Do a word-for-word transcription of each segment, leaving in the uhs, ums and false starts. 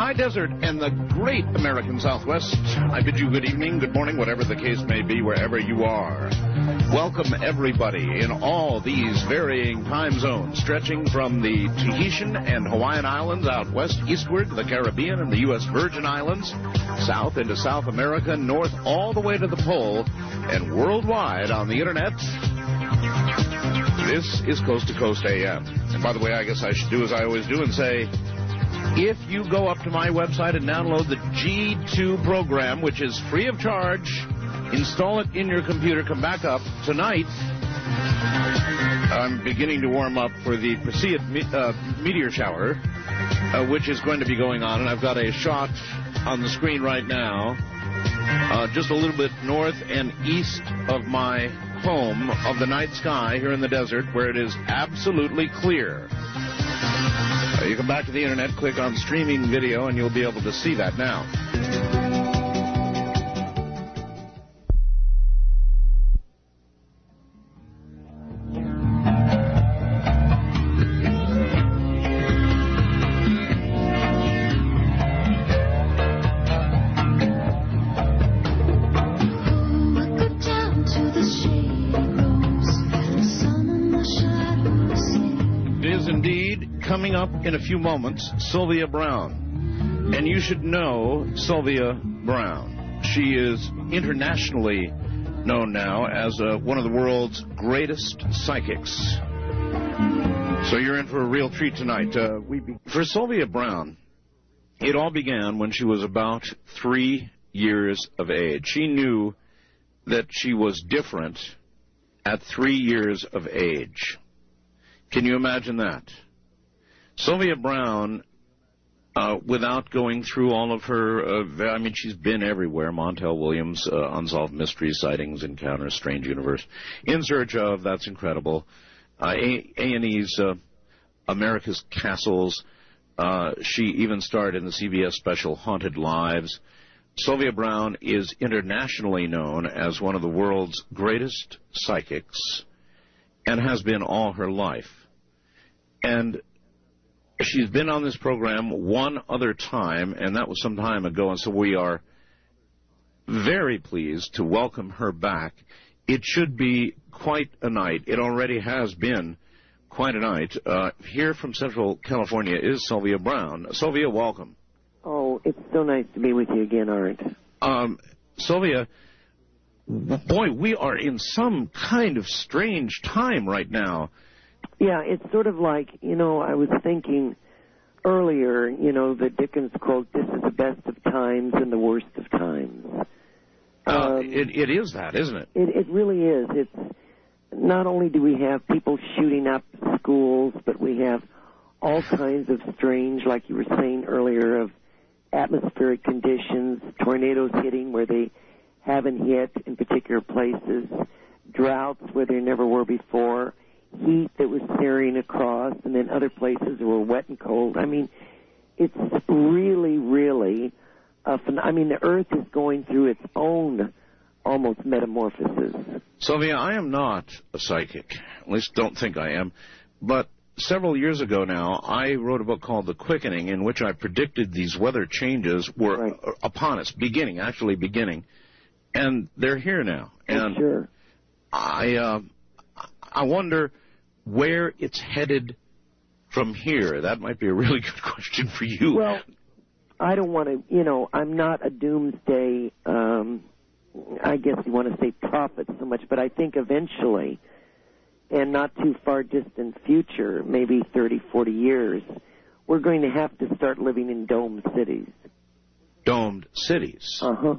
high desert and the great American Southwest, I bid you good evening, good morning, whatever the case may be, wherever you are. Welcome, everybody, in all these varying time zones, stretching from the Tahitian and Hawaiian Islands out west eastward to the Caribbean and the U S Virgin Islands, south into South America, north all the way to the pole, and worldwide on the Internet. This is Coast to Coast A M. And by the way, I guess I should do as I always do and say, if you go up to my website and download the G two program, which is free of charge, install it in your computer, come back up tonight. I'm beginning to warm up for the Perseid me uh, meteor shower, uh, which is going to be going on, and I've got a shot on the screen right now, uh, just a little bit north and east of my home, of the night sky here in the desert, where it is absolutely clear. Uh, you come back to the Internet, click on streaming video, and you'll be able to see that now. Coming up in a few moments, Sylvia Browne. And you should know Sylvia Browne. She is internationally known now as uh, one of the world's greatest psychics. So you're in for a real treat tonight. Uh, we be for Sylvia Browne, it all began when she was about three years of age. She knew that she was different at three years of age. Can you imagine that? Sylvia Browne, uh, without going through all of her, uh, I mean, she's been everywhere. Montel Williams, uh, Unsolved Mysteries, Sightings, Encounters, Strange Universe, In Search of, that's incredible. Uh, A and E's uh, America's Castles. Uh, she even starred in the C B S special Haunted Lives. Sylvia Browne is internationally known as one of the world's greatest psychics and has been all her life. And she's been on this program one other time, and that was some time ago, and so we are very pleased to welcome her back. It should be quite a night. It already has been quite a night. Uh, here from Central California is Sylvia Browne. Sylvia, welcome. Oh, it's so nice to be with you again, Art. Um, Sylvia, boy, we are in some kind of strange time right now. Yeah, it's sort of like, you know, I was thinking earlier, you know, the Dickens quote, this is the best of times and the worst of times. Uh, um, it, it is that, isn't it? it? It really is. It's not only do we have people shooting up schools, but we have all kinds of strange, like you were saying earlier, of atmospheric conditions, tornadoes hitting where they haven't hit in particular places, droughts where there never were before, heat that was tearing across, and then other places that were wet and cold. I mean, it's really, really, a phen- I mean, the Earth is going through its own almost metamorphosis. Sylvia, I am not a psychic. At least don't think I am. But several years ago now, I wrote a book called The Quickening, in which I predicted these weather changes were Right. upon us, beginning, actually beginning. And they're here now. And oh, sure. I, uh, I wonder where it's headed from here. That might be a really good question for you. Well, I don't want to, you know, I'm not a doomsday, um, I guess you want to say prophet so much, but I think eventually, and not too far distant future, maybe thirty, forty years, we're going to have to start living in domed cities. Domed cities? Uh-huh.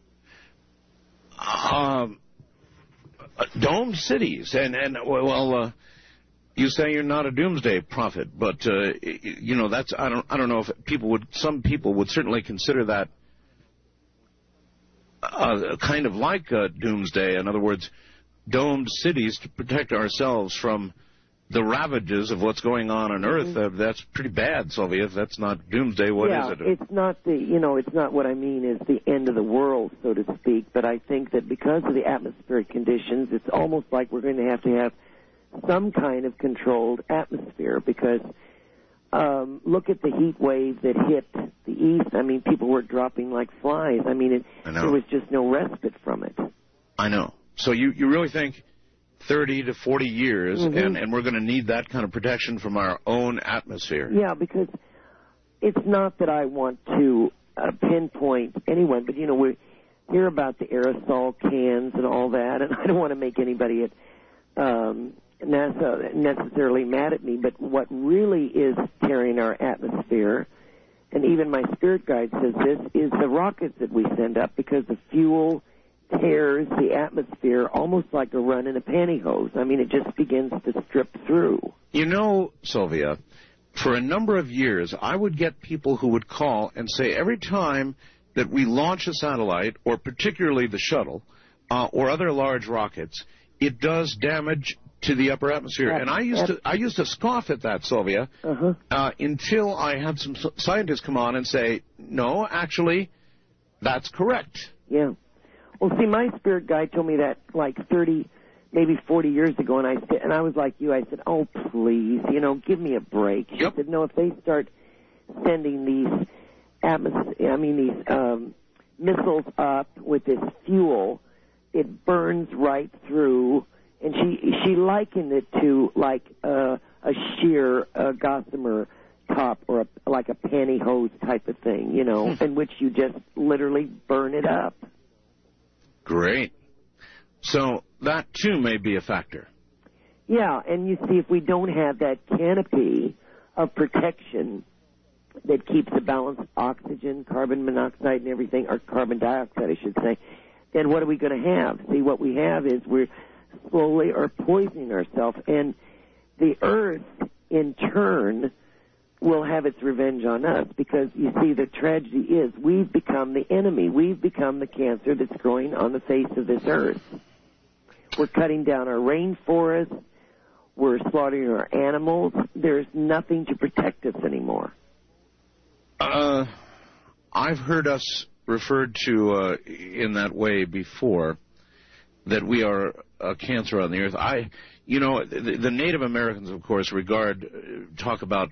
Um, domed cities. And, and well, uh, you say you're not a doomsday prophet, but, uh, you know, that's, I don't, I don't know if people would, some people would certainly consider that uh, kind of like a doomsday. In other words, domed cities to protect ourselves from the ravages of what's going on on Earth. Mm-hmm. Uh, that's pretty bad, Sylvia. If that's not doomsday, what yeah, is it? It's not the, you know, it's not what I mean is the end of the world, so to speak, but I think that because of the atmospheric conditions, it's almost like we're going to have to have some kind of controlled atmosphere because um, look at the heat wave that hit the east. I mean, people were dropping like flies. I mean, it, I know. there was just no respite from it. I know. So you, you really think thirty to forty years, mm-hmm. and, and we're going to need that kind of protection from our own atmosphere? Yeah, because it's not that I want to uh, pinpoint anyone, but, you know, we hear about the aerosol cans and all that, and I don't want to make anybody at um, NASA necessarily mad at me, but what really is tearing our atmosphere, and even my spirit guide says this, is the rockets that we send up, because the fuel tears the atmosphere almost like a run in a pantyhose. I mean, it just begins to strip through. You know, Sylvia, for a number of years, I would get people who would call and say every time that we launch a satellite, or particularly the shuttle, uh, or other large rockets, it does damage to the upper atmosphere. And I used to I used to scoff at that, Sylvia, uh-huh. uh, until I had some scientists come on and say, no, actually, that's correct. Yeah. Well, see, my spirit guide told me that like thirty, maybe forty years ago, and I said, and I was like you. I said, "Oh, please, you know, give me a break." She yep. said, "No, if they start sending these atmos- I mean these um, missiles up with this fuel, it burns right through." And she she likened it to like uh, a sheer uh, gossamer top, or a, like a pantyhose type of thing, you know, in which you just literally burn it up. Great. So that, too, may be a factor. Yeah, and you see, if we don't have that canopy of protection that keeps the balanced oxygen, carbon monoxide, and everything, or carbon dioxide, I should say, then what are we going to have? See, what we have is we're slowly are poisoning ourselves, and the Earth, in turn, will have its revenge on us, because, you see, the tragedy is we've become the enemy. We've become the cancer that's growing on the face of this Earth. We're cutting down our rainforests. We're slaughtering our animals. There's nothing to protect us anymore. Uh, I've heard us referred to uh, in that way before, that we are a cancer on the Earth. I, you know, the, the Native Americans, of course, regard, uh, talk about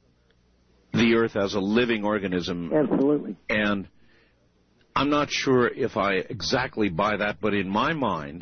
the Earth as a living organism. Absolutely. And I'm not sure if I exactly buy that, but in my mind,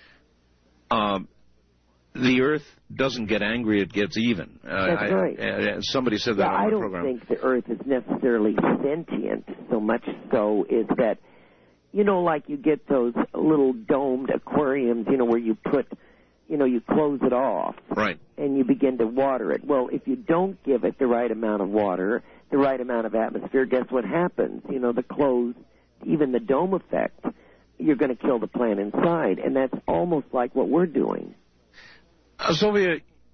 um, the Earth doesn't get angry, it gets even. Uh, That's I, right. Uh, somebody said that yeah, on I the don't program. think the Earth is necessarily sentient, so much so is that, you know, like you get those little domed aquariums, you know, where you put, you know, you close it off. Right. And you begin to water it. Well, if you don't give it the right amount of water, the right amount of atmosphere, guess what happens? You know, the closed, even the dome effect, you're going to kill the plant inside. And that's almost like what we're doing. Uh, Sylvia,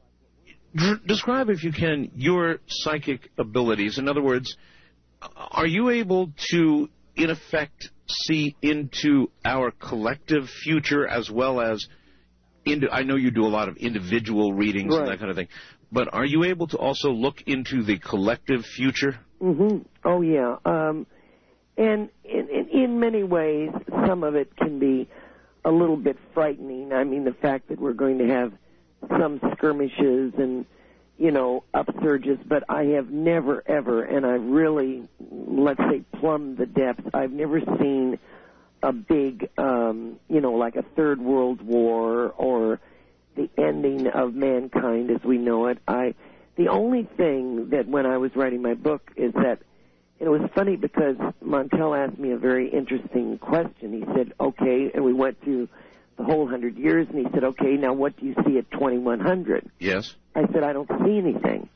d- describe, if you can, your psychic abilities. In other words, are you able to, in effect, see into our collective future as well as into, I know you do a lot of individual readings right. and that kind of thing, but are you able to also look into the collective future? Mm-hmm. Oh, yeah. Um, and in, in, in many ways, some of it can be a little bit frightening. I mean, the fact that we're going to have some skirmishes and, you know, upsurges, but I have never, ever, and I've really, let's say, plumbed the depths. I've never seen a big, um, you know, like a third world war or the ending of mankind as we know it. I, the only thing that when I was writing my book is that, and it was funny because Montel asked me a very interesting question. He said, okay, and we went through the whole hundred years, and he said, okay, now what do you see at twenty-one hundred? Yes. I said, I don't see anything.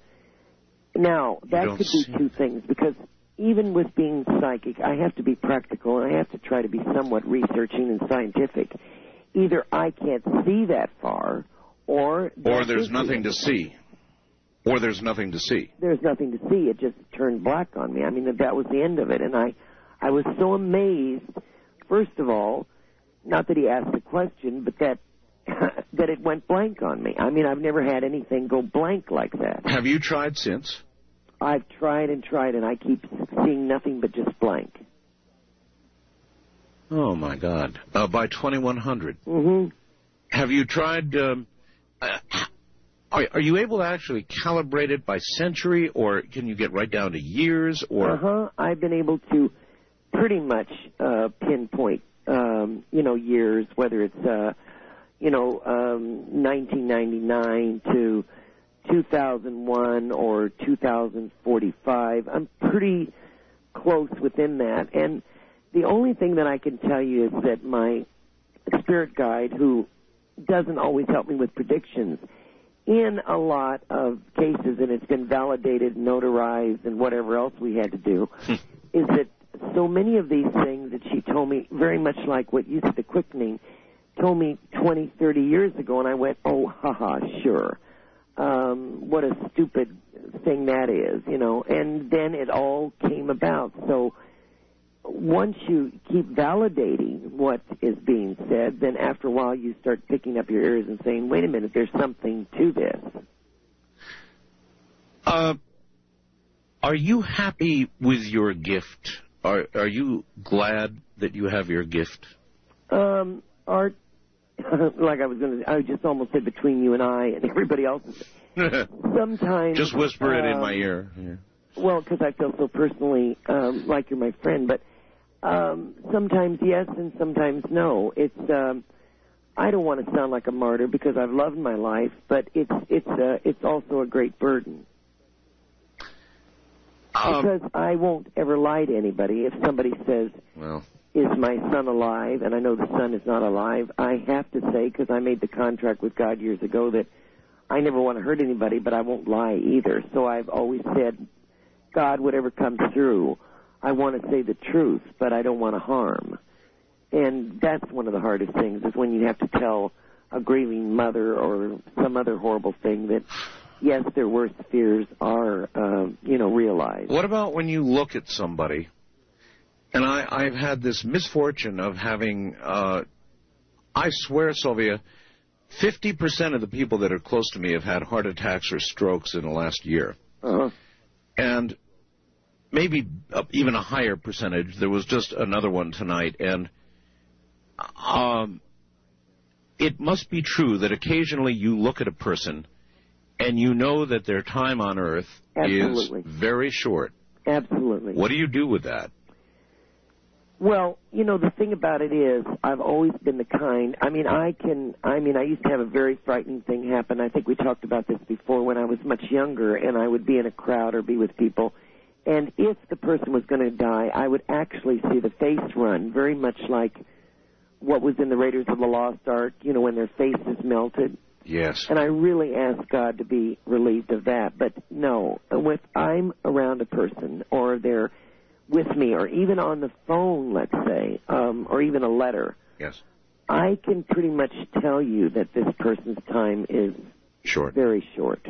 Now, that could be two things, because even with being psychic, I have to be practical, and I have to try to be somewhat researching and scientific. Either I can't see that far, or... Or there's nothing to see. Or there's nothing to see. There's nothing to see. It just turned black on me. I mean, that was the end of it. And I, I was so amazed, first of all, not that he asked the question, but that that it went blank on me. I mean, I've never had anything go blank like that. Have you tried since? I've tried and tried, and I keep seeing nothing but just blank. Oh, my God. Uh, by twenty-one hundred. Mm-hmm. Have you tried... Um, uh, Are, are you able to actually calibrate it by century, or can you get right down to years? Or uh-huh. I've been able to pretty much uh, pinpoint, um, you know, years, whether it's, uh, you know, um, nineteen ninety-nine to two thousand one or two thousand forty-five. I'm pretty close within that. And the only thing that I can tell you is that my spirit guide, who doesn't always help me with predictions, in a lot of cases, and it's been validated, notarized, and whatever else we had to do, is that so many of these things that she told me, very much like what you said, the quickening, told me twenty, thirty years ago, and I went, oh, haha, sure. Um, what a stupid thing that is, you know. And then it all came about. So once you keep validating what is being said, then after a while you start picking up your ears and saying, wait a minute, there's something to this. Uh, are you happy with your gift? Are are you glad that you have your gift? Um, Art, like I was going to, I just almost said between you and I and everybody else. Sometimes. Just whisper it um, in my ear. Yeah. Well, because I feel so personally um, like you're my friend, but um, sometimes yes and sometimes no. It's um, I don't want to sound like a martyr because I've loved my life, but it's it's uh, it's also a great burden. Um, because I won't ever lie to anybody. If somebody says, well, is my son alive, and I know the son is not alive, I have to say, because I made the contract with God years ago, that I never want to hurt anybody, but I won't lie either. So I've always said, God, whatever comes through, I want to say the truth, but I don't want to harm. And that's one of the hardest things, is when you have to tell a grieving mother or some other horrible thing that, yes, their worst fears are, uh, you know, realized. What about when you look at somebody, and I, I've had this misfortune of having, uh, I swear, Sylvia, fifty percent of the people that are close to me have had heart attacks or strokes in the last year. Uh-huh. And maybe even a higher percentage. There was just another one tonight, and um, it must be true that occasionally you look at a person and you know that their time on earth Absolutely. is very short. Absolutely. What do you do with that? Well, you know, the thing about it is I've always been the kind, I mean, I can, I mean, I used to have a very frightening thing happen. I think we talked about this before when I was much younger, and I would be in a crowd or be with people, and if the person was going to die, I would actually see the face run, very much like what was in the Raiders of the Lost Ark, you know, when their faces melted. Yes. And I really asked God to be relieved of that. But no, if I'm around a person or they're with me or even on the phone, let's say, um, or even a letter, yes, I can pretty much tell you that this person's time is short, very short.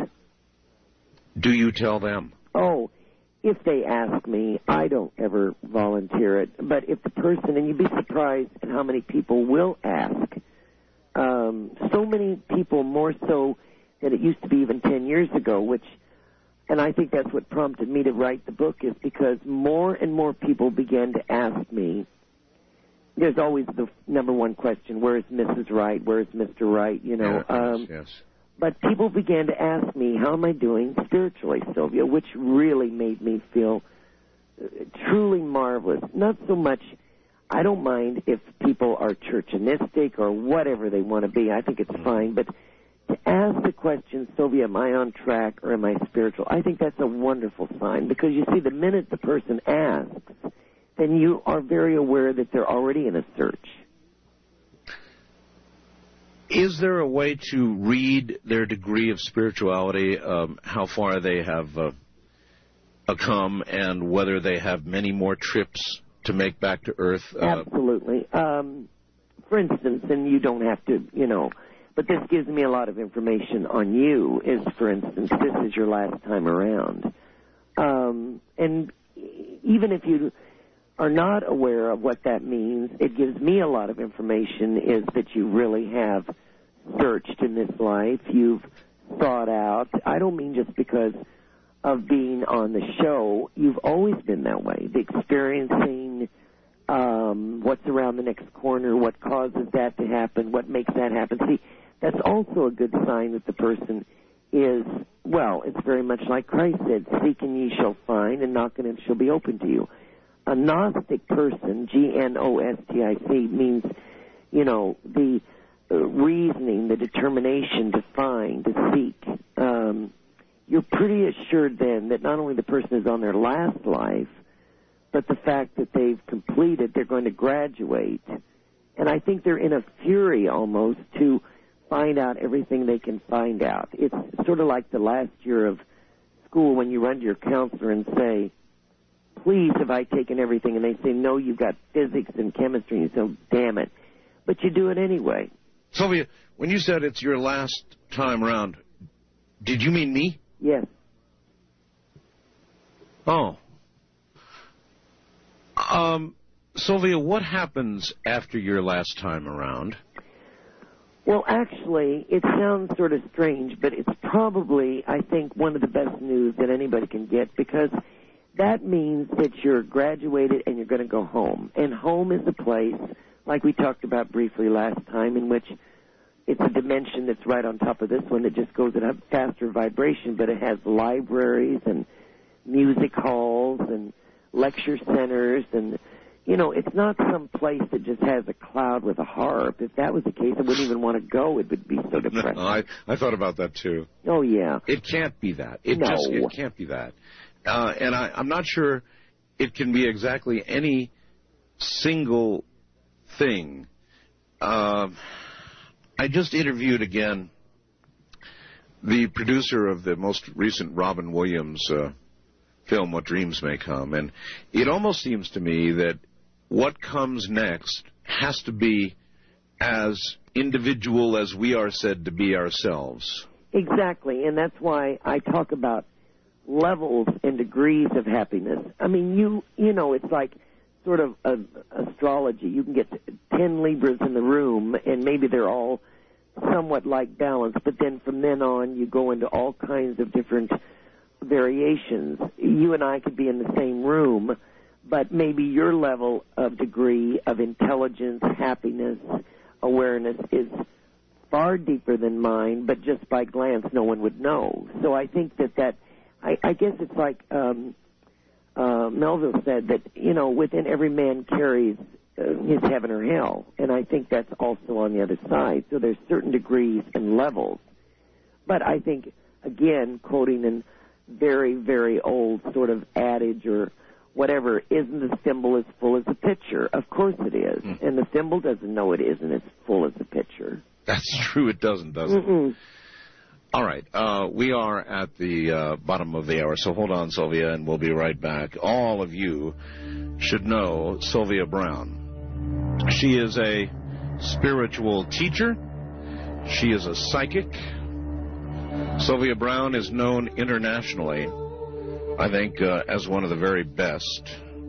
Do you tell them? Oh, if they ask me, I don't ever volunteer it. But if the person, and you'd be surprised at how many people will ask, um, so many people, more so than it used to be even ten years ago, which, and I think that's what prompted me to write the book, is because more and more people began to ask me. There's always the number one question, where is Missus Wright, where is Mister Wright, you know. Yeah, um, yes, yes. But people began to ask me, how am I doing spiritually, Sylvia, which really made me feel uh, truly marvelous. Not so much, I don't mind if people are churchianistic or whatever they want to be. I think it's fine. But to ask the question, Sylvia, am I on track or am I spiritual, I think that's a wonderful sign. Because, you see, the minute the person asks, then you are very aware that they're already in a search. Is there a way to read their degree of spirituality, um, how far they have uh, come, and whether they have many more trips to make back to Earth? Uh, Absolutely. Um, for instance, and you don't have to, you know, but this gives me a lot of information on you, is, for instance, this is your last time around. Um, and even if you are not aware of what that means, it gives me a lot of information, is that you really have searched in this life. You've thought out. I don't mean just because of being on the show. You've always been that way. The experiencing um, what's around the next corner, what causes that to happen, what makes that happen. See, that's also a good sign that the person is, well, it's very much like Christ said, seek and ye shall find, and knock and it shall be open to you. A Gnostic person, G N O S T I C, means, you know, the uh, reasoning, the determination to find, to seek. Um, you're pretty assured then that not only the person is on their last life, but the fact that they've completed, they're going to graduate. And I think they're in a fury almost to find out everything they can find out. It's sort of like the last year of school when you run to your counselor and say, please, have I taken everything? And they say, no, you've got physics and chemistry. And you say, damn it. But you do it anyway. Sylvia, when you said it's your last time around, did you mean me? Yes. Oh. Um, Sylvia, what happens after your last time around? Well, actually, it sounds sort of strange, but it's probably, I think, one of the best news that anybody can get, because that means that you're graduated and you're going to go home. And home is a place, like we talked about briefly last time, in which it's a dimension that's right on top of this one that just goes at a faster vibration, but it has libraries and music halls and lecture centers, and, you know, it's not some place that just has a cloud with a harp. If that was the case, I wouldn't even want to go. It would be so depressing. No, I, I thought about that, too. Oh, yeah. It can't be that. It no. just it can't be that. Uh, and I, I'm not sure it can be exactly any single thing. Uh, I just interviewed, again, the producer of the most recent Robin Williams uh, film, What Dreams May Come, and it almost seems to me that what comes next has to be as individual as we are said to be ourselves. Exactly, and that's why I talk about levels and degrees of happiness. I mean, you you know, it's like sort of a, astrology. You can get ten Libras in the room, and maybe they're all somewhat like balance, but then from then on you go into all kinds of different variations. You and I could be in the same room, but maybe your level of degree of intelligence, happiness, awareness is far deeper than mine, but just by glance no one would know. So I think that that, I, I guess it's like um, uh, Melville said that, you know, within every man carries uh, his heaven or hell, and I think that's also on the other side. So there's certain degrees and levels. But I think, again, quoting an very, very old sort of adage or whatever, isn't the thimble as full as the pitcher? Of course it is. Mm. And the thimble doesn't know it isn't as full as the pitcher. That's true. It doesn't, does it? Mm-mm. All right. Uh, we are at the uh, bottom of the hour, so hold on, Sylvia, and we'll be right back. All of you should know Sylvia Browne. She is a spiritual teacher. She is a psychic. Sylvia Browne is known internationally, I think, uh, as one of the very best.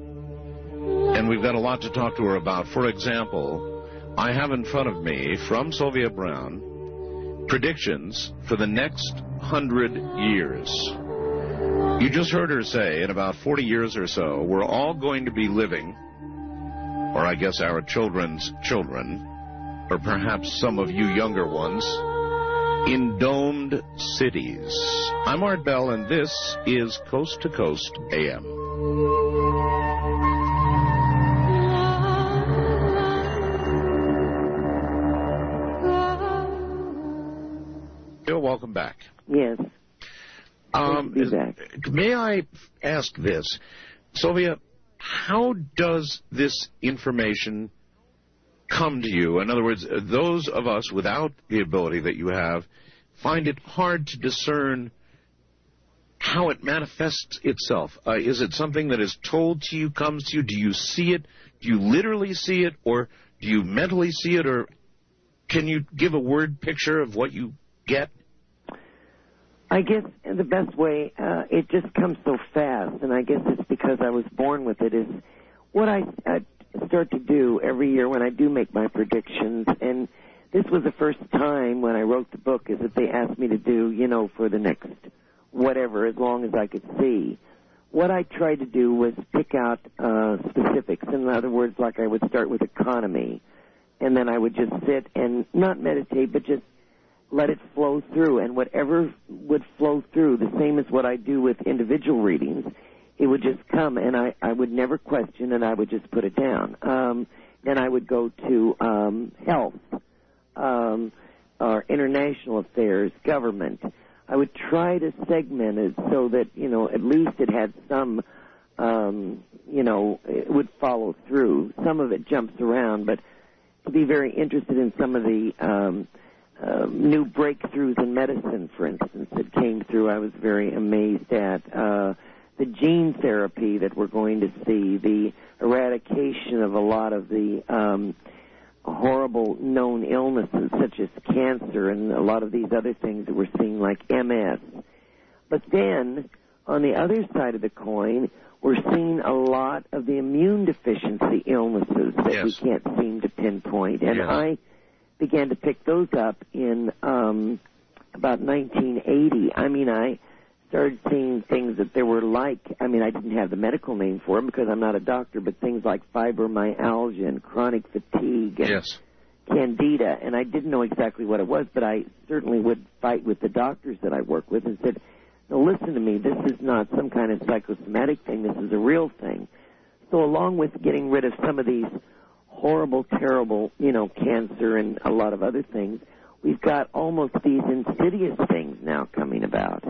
And we've got a lot to talk to her about. For example, I have in front of me, from Sylvia Browne, predictions for the next hundred years. You just heard her say, in about forty years or so, we're all going to be living, or I guess our children's children, or perhaps some of you younger ones, in domed cities. I'm Art Bell, and this is Coast to Coast A M. Bill, welcome back. Yes. Um, be back. May I ask this? Sylvia, how does this information come to you? In other words, those of us without the ability that you have find it hard to discern how it manifests itself. Uh, is it something that is told to you, comes to you? Do you see it? Do you literally see it? Or do you mentally see it? Or can you give a word picture of what you get? I guess the best way, uh, it just comes so fast, and I guess it's because I was born with it, is what I, I start to do every year when I do make my predictions, and this was the first time when I wrote the book, is that they asked me to do, you know, for the next whatever, as long as I could see. What I tried to do was pick out uh, specifics. In other words, like I would start with economy, and then I would just sit and not meditate, but just let it flow through, and whatever would flow through, the same as what I do with individual readings, it would just come, and I, I would never question, and I would just put it down. Um, then I would go to um, health, um, or international affairs, government. I would try to segment it so that, you know, at least it had some, um, you know, it would follow through. Some of it jumps around, but to be very interested in some of the um, uh, new breakthroughs in medicine, for instance, that came through, I was very amazed at. Uh, the gene therapy that we're going to see, the eradication of a lot of the um, horrible known illnesses such as cancer and a lot of these other things that we're seeing like M S. But then, on the other side of the coin, we're seeing a lot of the immune deficiency illnesses that yes. we can't seem to pinpoint. And yes. I began to pick those up in um, about nineteen eighty. I mean, I started seeing things that there were like, I mean, I didn't have the medical name for them because I'm not a doctor, but things like fibromyalgia and chronic fatigue and yes. candida, and I didn't know exactly what it was, but I certainly would fight with the doctors that I work with and said, no, listen to me, this is not some kind of psychosomatic thing, this is a real thing. So along with getting rid of some of these horrible, terrible, you know, cancer and a lot of other things, we've got almost these insidious things now coming about.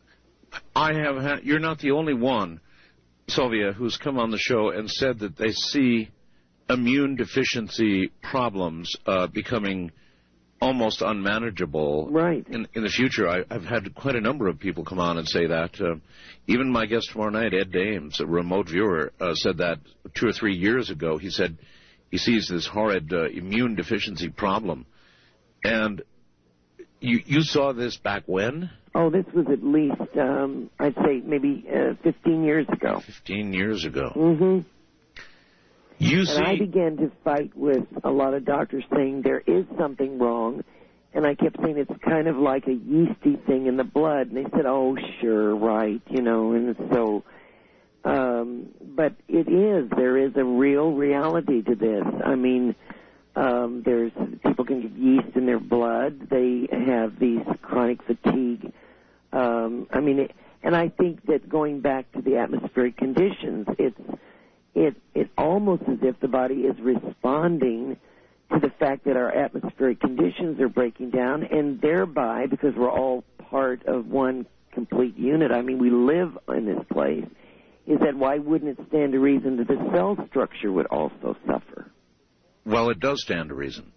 I have had, you're not the only one, Sylvia, who's come on the show and said that they see immune deficiency problems uh, becoming almost unmanageable right. in, in the future. I, I've had quite a number of people come on and say that. Uh, even my guest tomorrow night, Ed Dames, a remote viewer, uh, said that two or three years ago. He said he sees this horrid uh, immune deficiency problem. And you, you saw this back when? Oh, this was at least, um, I'd say maybe uh, fifteen years ago. fifteen years ago. Mm-hmm. You and see... I began to fight with a lot of doctors saying there is something wrong, and I kept saying it's kind of like a yeasty thing in the blood, and they said, oh, sure, right, you know, and so, um, but it is, there is a real reality to this. I mean, um, there's, people can get yeast in their blood, they have these chronic fatigue, um, I mean, it, and I think that going back to the atmospheric conditions, it's, It it almost as if the body is responding to the fact that our atmospheric conditions are breaking down, and thereby, because we're all part of one complete unit, I mean, we live in this place, is that why wouldn't it stand to reason that the cell structure would also suffer? Well, it does stand to reason.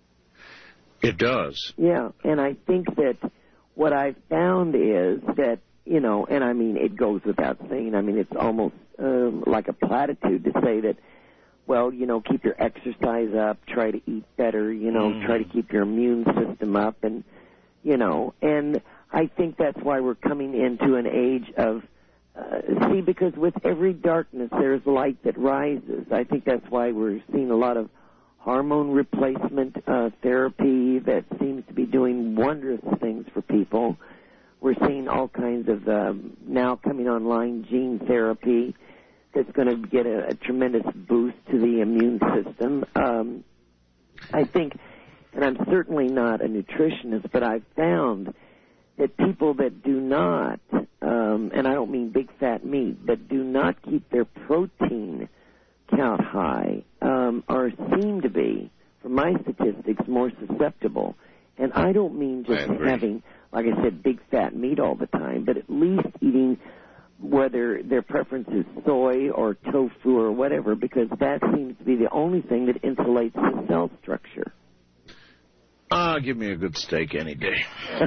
It does. Yeah, and I think that what I've found is that, you know, and I mean, it goes without saying, I mean, it's almost um, like a platitude to say that, well, you know, keep your exercise up, try to eat better, you know, mm. try to keep your immune system up, and, you know, and I think that's why we're coming into an age of, uh, see, because with every darkness there's light that rises. I think that's why we're seeing a lot of hormone replacement uh, therapy that seems to be doing wondrous things for people. We're seeing all kinds of um, now coming online gene therapy that's going to get a, a tremendous boost to the immune system. Um, I think, and I'm certainly not a nutritionist, but I've found that people that do not, um, and I don't mean big fat meat, but do not keep their protein count high, um, are seem to be, from my statistics, more susceptible. And I don't mean just having, like I said, big fat meat all the time, but at least eating, whether their preference is soy or tofu or whatever, because that seems to be the only thing that insulates the cell structure. Ah, uh, give me a good steak any day.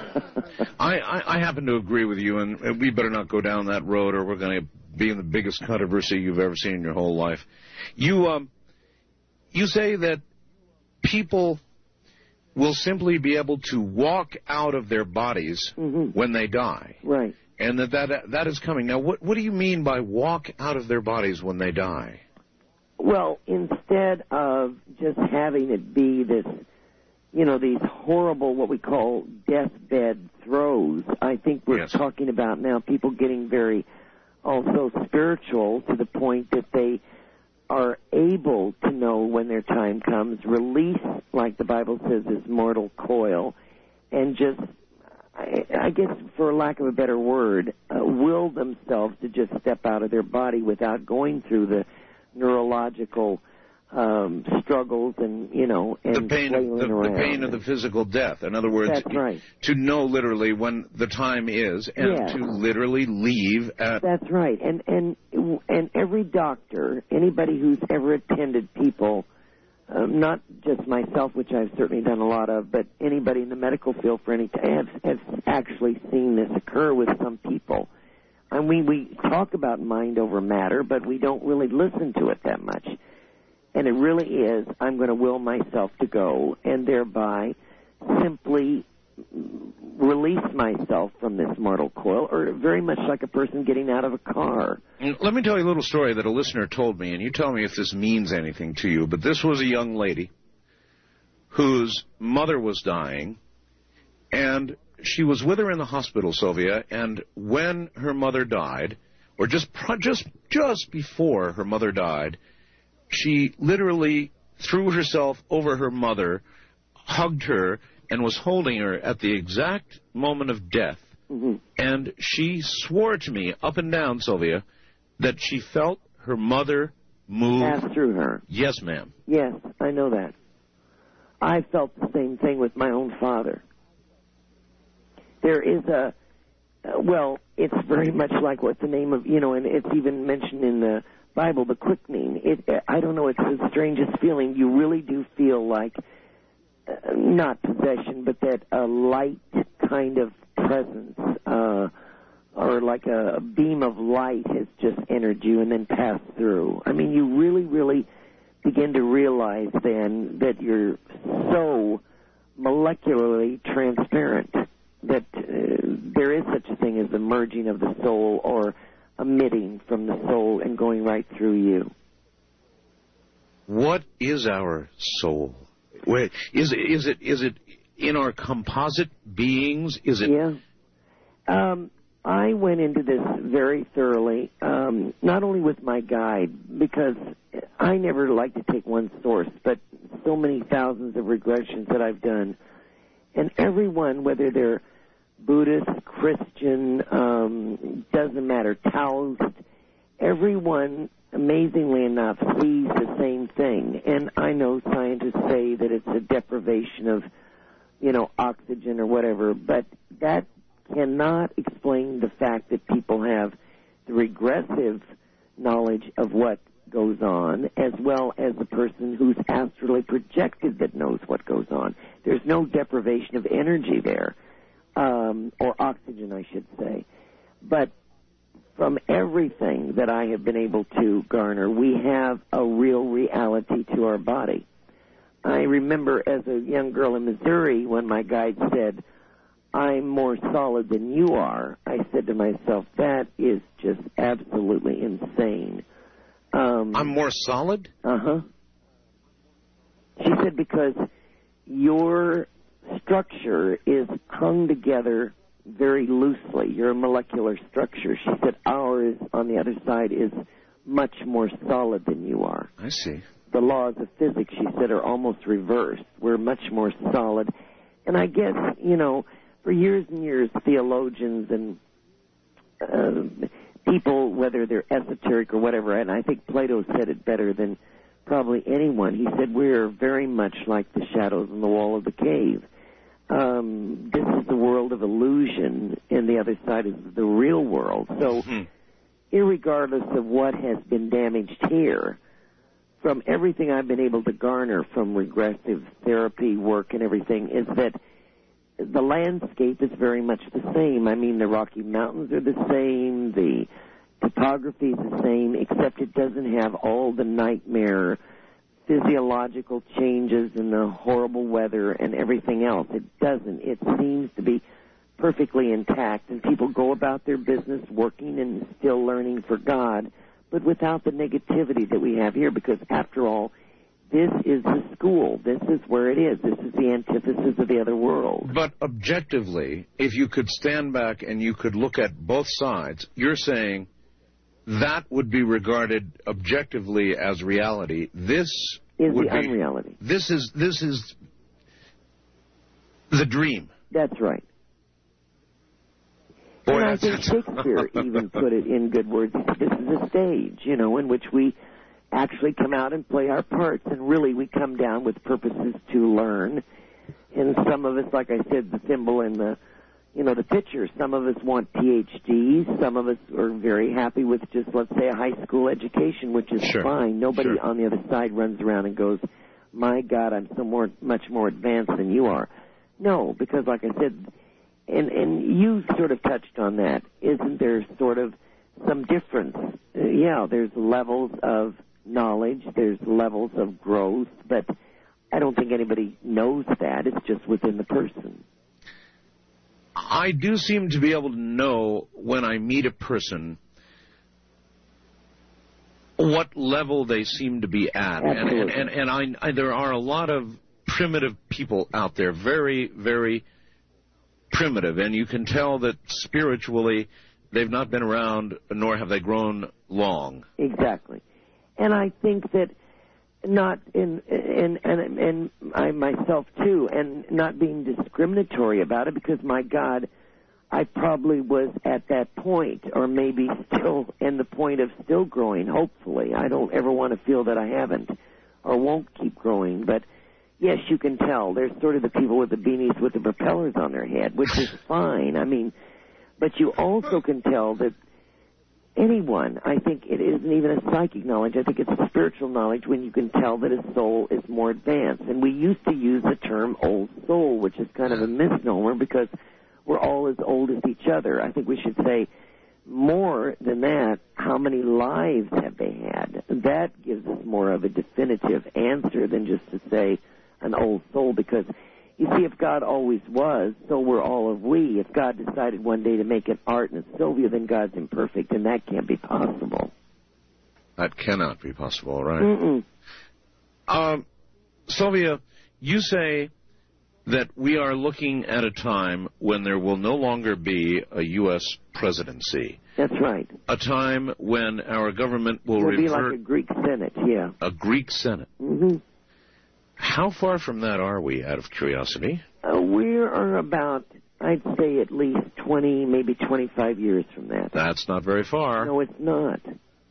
I, I, I happen to agree with you, and we better not go down that road or we're going to be in the biggest controversy you've ever seen in your whole life. You, um, you say that people will simply be able to walk out of their bodies mm-hmm. when they die. Right. And that, that that is coming. Now, what, what do you mean by walk out of their bodies when they die? Well, instead of just having it be this, you know, these horrible, what we call deathbed throes, I think we're yes. talking about now people getting very also spiritual to the point that they are able to know when their time comes, release, like the Bible says, this mortal coil, and just, I, I guess for lack of a better word, uh, will themselves to just step out of their body without going through the neurological um, struggles and, you know, and the pain, of, the, the pain of the and, physical death. In other words, that's right. to know literally when the time is and yes. to literally leave at... That's right. And, and, and every doctor, anybody who's ever attended people, um, not just myself, which I've certainly done a lot of, but anybody in the medical field for any time has, has actually seen this occur with some people. I mean, we talk about mind over matter, but we don't really listen to it that much. And it really is, I'm going to will myself to go and thereby simply release myself from this mortal coil, or very much like a person getting out of a car. Let me tell you a little story that a listener told me, and you tell me if this means anything to you. But this was a young lady whose mother was dying, and she was with her in the hospital, Sylvia, and when her mother died, or just just just before her mother died, she literally threw herself over her mother, hugged her, and was holding her at the exact moment of death. Mm-hmm. And she swore to me, up and down, Sylvia, that she felt her mother move. Pass through her. Yes, ma'am. Yes, I know that. I felt the same thing with my own father. There is a, uh, well, it's very much like what the name of, you know, and it's even mentioned in the Bible, the quickening. It, I don't know, it's the strangest feeling. You really do feel like, uh, not possession, but that a light kind of presence, uh, or like a, a beam of light has just entered you and then passed through. I mean, you really, really begin to realize then that you're so molecularly transparent that uh, there is such a thing as the merging of the soul or emitting from the soul and going right through you. What is our soul? Wait, is it, is it is it in our composite beings? Is it? Yeah. Um, I went into this very thoroughly, um, not only with my guide, because I never like to take one source, but so many thousands of regressions that I've done. And everyone, whether they're Buddhist, Christian, um, doesn't matter, Taoist, everyone, amazingly enough, sees the same thing. And I know scientists say that it's a deprivation of, you know, oxygen or whatever, but that cannot explain the fact that people have the regressive knowledge of what goes on, as well as the person who's astrally projected that knows what goes on. There's no deprivation of energy there, um, or oxygen, I should say. But from everything that I have been able to garner, we have a real reality to our body. I remember as a young girl in Missouri when my guide said, "I'm more solid than you are," I said to myself, that is just absolutely insane. Um, I'm more solid? Uh-huh. She said because your structure is hung together very loosely. Your molecular structure. She said ours, on the other side, is much more solid than you are. I see. The laws of physics, she said, are almost reversed. We're much more solid. And I guess, you know, for years and years, theologians and uh, people, whether they're esoteric or whatever, and I think Plato said it better than probably anyone. He said we're very much like the shadows on the wall of the cave. Um, this is the world of illusion, and the other side is the real world. So, hmm. irregardless of what has been damaged here, from everything I've been able to garner from regressive therapy work and everything, is that the landscape is very much the same. I mean, the Rocky Mountains are the same, the topography is the same, except it doesn't have all the nightmare physiological changes and the horrible weather and everything else. It doesn't. It seems to be perfectly intact, and people go about their business working and still learning for God, but without the negativity that we have here, because after all, this is the school. This is where it is. This is the antithesis of the other world. But objectively, if you could stand back and you could look at both sides, you're saying that would be regarded objectively as reality. This is would the be, unreality. This is this is the dream. That's right. Boy, and I that's, think that's... Shakespeare even put it in good words. He said, this is a stage, you know, in which we actually come out and play our parts, and really we come down with purposes to learn. And some of us, like I said, the thimble and the, you know, the pitcher, some of us want P H Ds, some of us are very happy with just, let's say, a high school education, which is sure. fine. Nobody sure. on the other side runs around and goes, my God, I'm so more, much more advanced than you are. No, because like I said, and, and you sort of touched on that, isn't there sort of some difference? Uh, yeah, there's levels of knowledge, there's levels of growth, but I don't think anybody knows that. It's just within the person. I do seem to be able to know when I meet a person what level they seem to be at. And, and, and, and I, I, there are a lot of primitive people out there, very, very primitive, and you can tell that spiritually they've not been around, nor have they grown long. Exactly. And I think that not in, in and, and I myself too, and not being discriminatory about it, because my God, I probably was at that point, or maybe still in the point of still growing, hopefully. I don't ever want to feel that I haven't or won't keep growing, but yes, you can tell. There's sort of the people with the beanies with the propellers on their head, which is fine. I mean, but you also can tell that anyone, I think it isn't even a psychic knowledge, I think it's a spiritual knowledge when you can tell that a soul is more advanced. And we used to use the term old soul, which is kind of a misnomer because we're all as old as each other. I think we should say more than that, how many lives have they had? That gives us more of a definitive answer than just to say an old soul, because you see, if God always was, so were all of we. If God decided one day to make an Art and a Sylvia, then God's imperfect, and that can't be possible. That cannot be possible, right? Mm-mm. Um, Sylvia, you say that we are looking at a time when there will no longer be a U S presidency. That's right. A time when our government will, It will revert... be like a Greek Senate, yeah. A Greek Senate. Mm-hmm. How far from that are we, out of curiosity? Uh, we are about, I'd say, at least twenty, maybe twenty-five years from that. That's not very far. No, it's not.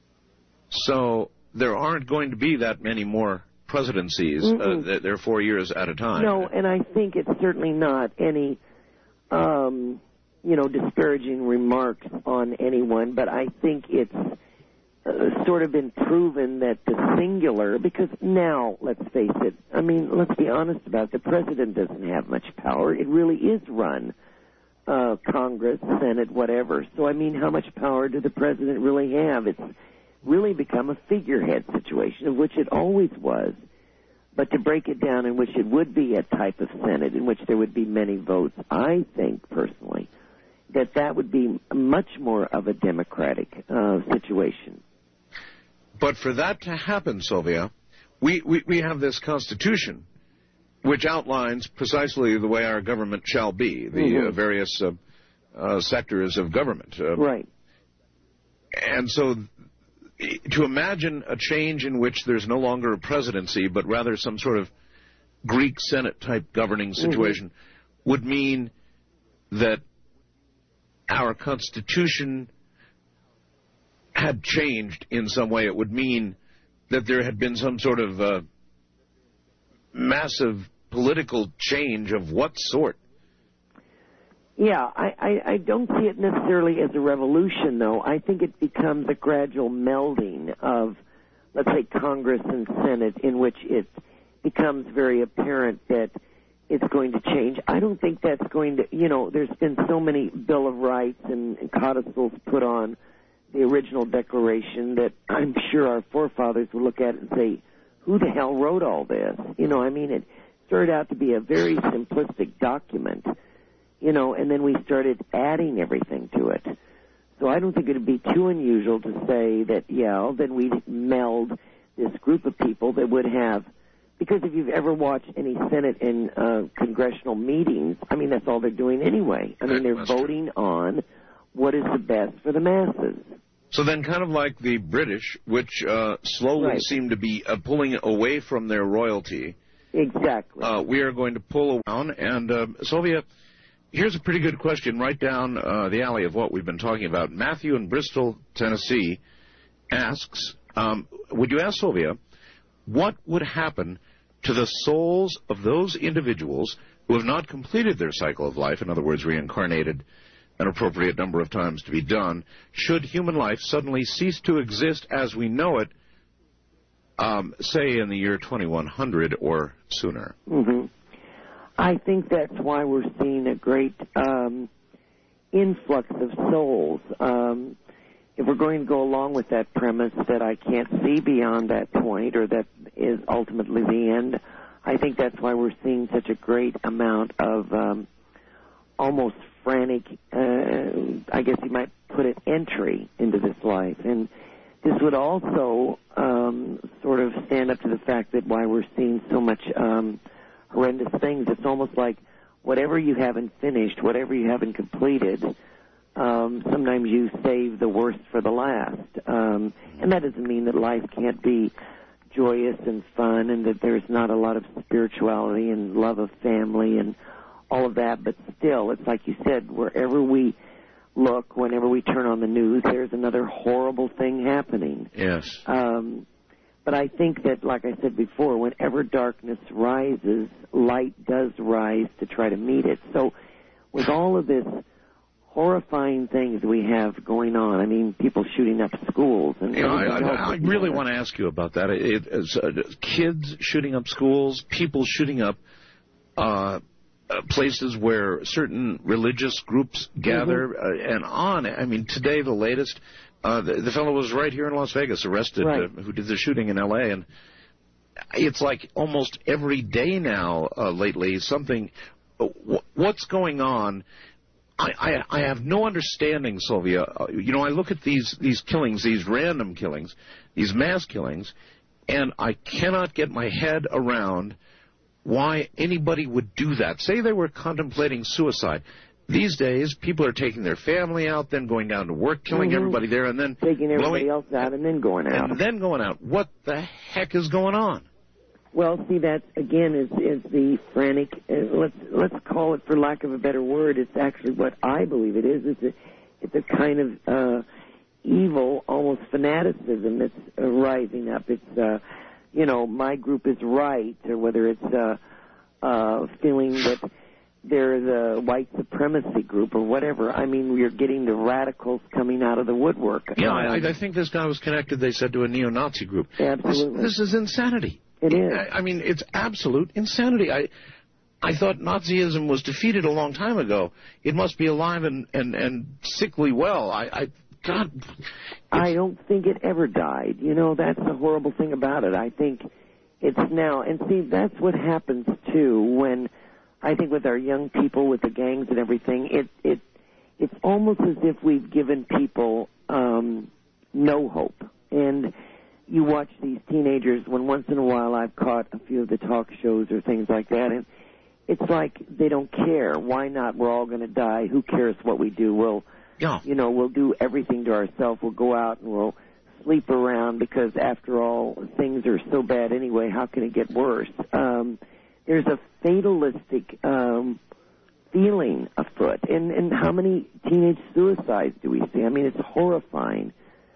So there aren't going to be that many more presidencies. Uh, they're four years at a time. No, and I think it's certainly not any, um, you know, disparaging remarks on anyone, but I think it's uh, sort of been proven that the singular, because now, let's face it, I mean, let's be honest about it, the president doesn't have much power. It really is run, uh, Congress, Senate, whatever. So, I mean, how much power does the president really have? It's really become a figurehead situation, of which it always was. But to break it down in which it would be a type of Senate in which there would be many votes, I think, personally, that that would be much more of a democratic uh, situation. But for that to happen, Sylvia, we, we, we have this Constitution which outlines precisely the way our government shall be, the mm-hmm. uh, various uh, uh, sectors of government. Uh, right. And so to imagine a change in which there's no longer a presidency, but rather some sort of Greek Senate-type governing situation, mm-hmm. would mean that our Constitution had changed in some way. It would mean that there had been some sort of uh, massive political change of what sort? Yeah, I, I, I don't see it necessarily as a revolution, though. I think it becomes a gradual melding of, let's say, Congress and Senate, in which it becomes very apparent that it's going to change. I don't think that's going to, you know, there's been so many Bill of Rights and, and codicils put on the original Declaration that I'm sure our forefathers would look at it and say, who the hell wrote all this? You know, I mean, it started out to be a very simplistic document. You know, and then we started adding everything to it. So I don't think it would be too unusual to say that, yeah, then we'd meld this group of people that would have, because if you've ever watched any Senate and uh, congressional meetings, I mean, that's all they're doing anyway. I mean, they're voting on what is the best for the masses. So then kind of like the British, which uh, slowly right. seem to be uh, pulling away from their royalty. Exactly. Uh, we are going to pull around. And, uh, Sylvia, here's a pretty good question right down uh, the alley of what we've been talking about. Matthew in Bristol, Tennessee, asks, um, would you ask Sylvia, what would happen to the souls of those individuals who have not completed their cycle of life, in other words, reincarnated an appropriate number of times to be done, should human life suddenly cease to exist as we know it, um, say in the year twenty-one hundred or sooner? Mm-hmm. I think that's why we're seeing a great um, influx of souls. Um, if we're going to go along with that premise that I can't see beyond that point, or that is ultimately the end, I think that's why we're seeing such a great amount of um, almost frantic, uh, I guess you might put it, entry into this life. And this would also um, sort of stand up to the fact that why we're seeing so much um, horrendous things. It's almost like whatever you haven't finished, whatever you haven't completed, um, sometimes you save the worst for the last. Um, and that doesn't mean that life can't be joyous and fun and that there's not a lot of spirituality and love of family and all of that, but still, it's like you said, wherever we look, whenever we turn on the news, there's another horrible thing happening. Yes. Um, but I think that, like I said before, whenever darkness rises, light does rise to try to meet it. So with all of this horrifying things we have going on, I mean, people shooting up schools. And you know, I, I, I really want to ask you about that. It, it's, uh, kids shooting up schools, people shooting up uh, uh, places where certain religious groups gather, mm-hmm. uh, and on. I mean, today the latest, uh, the, the fellow was right here in Las Vegas, arrested, right. uh, who did the shooting in L A, and it's like almost every day now uh, lately something. Uh, w- what's going on? I, I, I have no understanding, Sylvia. Uh, you know, I look at these, these killings, these random killings, these mass killings, and I cannot get my head around why anybody would do that. Say they were contemplating suicide. These days, people are taking their family out, then going down to work, killing mm-hmm. everybody there, and then taking everybody blowing, else out, and then going out. And then going out. What the heck is going on? Well, see, that again is is the frantic. Uh, let's let's call it, for lack of a better word, it's actually what I believe it is. It's a it's a kind of uh, evil, almost fanaticism that's uh, rising up. It's uh, you know, my group is right, or whether it's uh, uh, feeling that they're the white supremacy group or whatever. I mean, we're getting the radicals coming out of the woodwork. Yeah, um, I, I think this guy was connected, they said, to a neo-Nazi group. Absolutely. This, this is insanity. It is. I, I mean, it's absolute insanity. I I thought Nazism was defeated a long time ago. It must be alive and, and, and sickly well. I, I God. I don't think it ever died. You know, that's the horrible thing about it. I think it's now, and see, that's what happens too when, I think with our young people, with the gangs and everything, it it it's almost as if we've given people um, no hope. And you watch these teenagers, when once in a while I've caught a few of the talk shows or things like that, and it's like they don't care. Why not? We're all going to die. Who cares what we do? We'll, yeah. you know, we'll do everything to ourselves. We'll go out and we'll sleep around because, after all, things are so bad anyway. How can it get worse? Um, there's a fatalistic um, feeling afoot. And, and how many teenage suicides do we see? I mean, it's horrifying.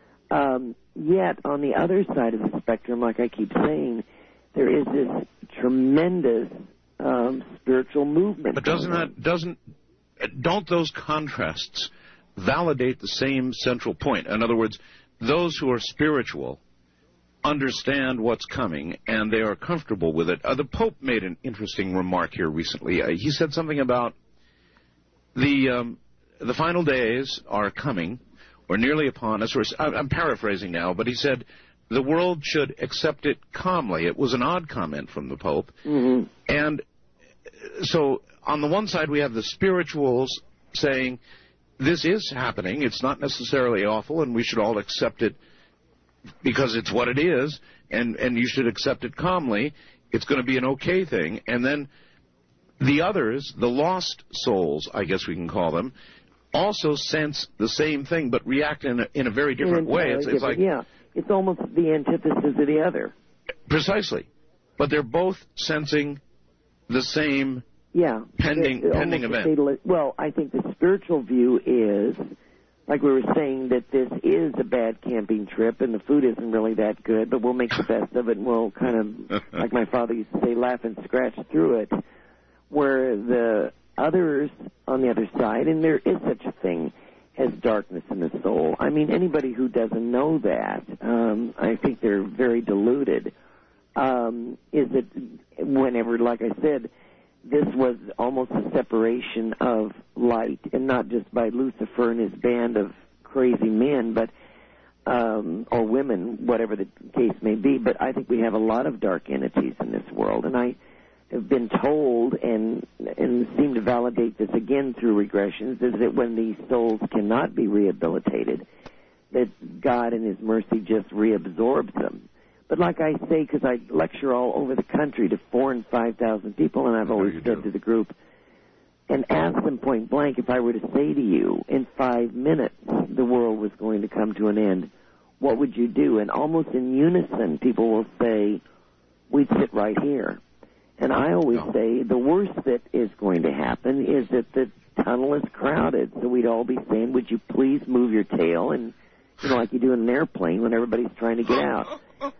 Um, yet, on the other side of the spectrum, like I keep saying, there is this tremendous um, spiritual movement. But doesn't that, doesn't, don't those contrasts validate the same central point? In other words, those who are spiritual understand what's coming, and they are comfortable with it. Uh, the Pope made an interesting remark here recently. Uh, he said something about the um, the final days are coming, or nearly upon us, or I'm paraphrasing now, but he said the world should accept it calmly. It was an odd comment from the Pope. Mm-hmm. And so on the one side we have the spirituals saying this is happening, it's not necessarily awful, and we should all accept it because it's what it is, and, and you should accept it calmly. It's going to be an okay thing. And then the others, the lost souls, I guess we can call them, also sense the same thing, but react in a, in a very different way. It's, it's like, yeah, it's almost the antithesis of the other. Precisely. But they're both sensing the same Yeah. Pending, it, pending event. Fatal, well, I think the spiritual view is, like we were saying, that this is a bad camping trip and the food isn't really that good, but we'll make the best of it and we'll kind of, like my father used to say, laugh and scratch through it. Where the others on the other side, and there is such a thing as darkness in the soul. I mean, anybody who doesn't know that, um, I think they're very deluded. Um, is that whenever, like I said, this was almost a separation of light, and not just by Lucifer and his band of crazy men, but um, or women, whatever the case may be. But I think we have a lot of dark entities in this world, and I have been told, and and seem to validate this again through regressions, is that when these souls cannot be rehabilitated, that God in His mercy just reabsorbs them. But like I say, because I lecture all over the country to four and five thousand people, and I've always said do. to the group, and ask them point blank, if I were to say to you, in five minutes the world was going to come to an end, what would you do? And almost in unison, people will say, we'd sit right here. And I always no. say the worst that is going to happen is that the tunnel is crowded, so we'd all be saying, would you please move your tail, and you know, like you do in an airplane when everybody's trying to get out.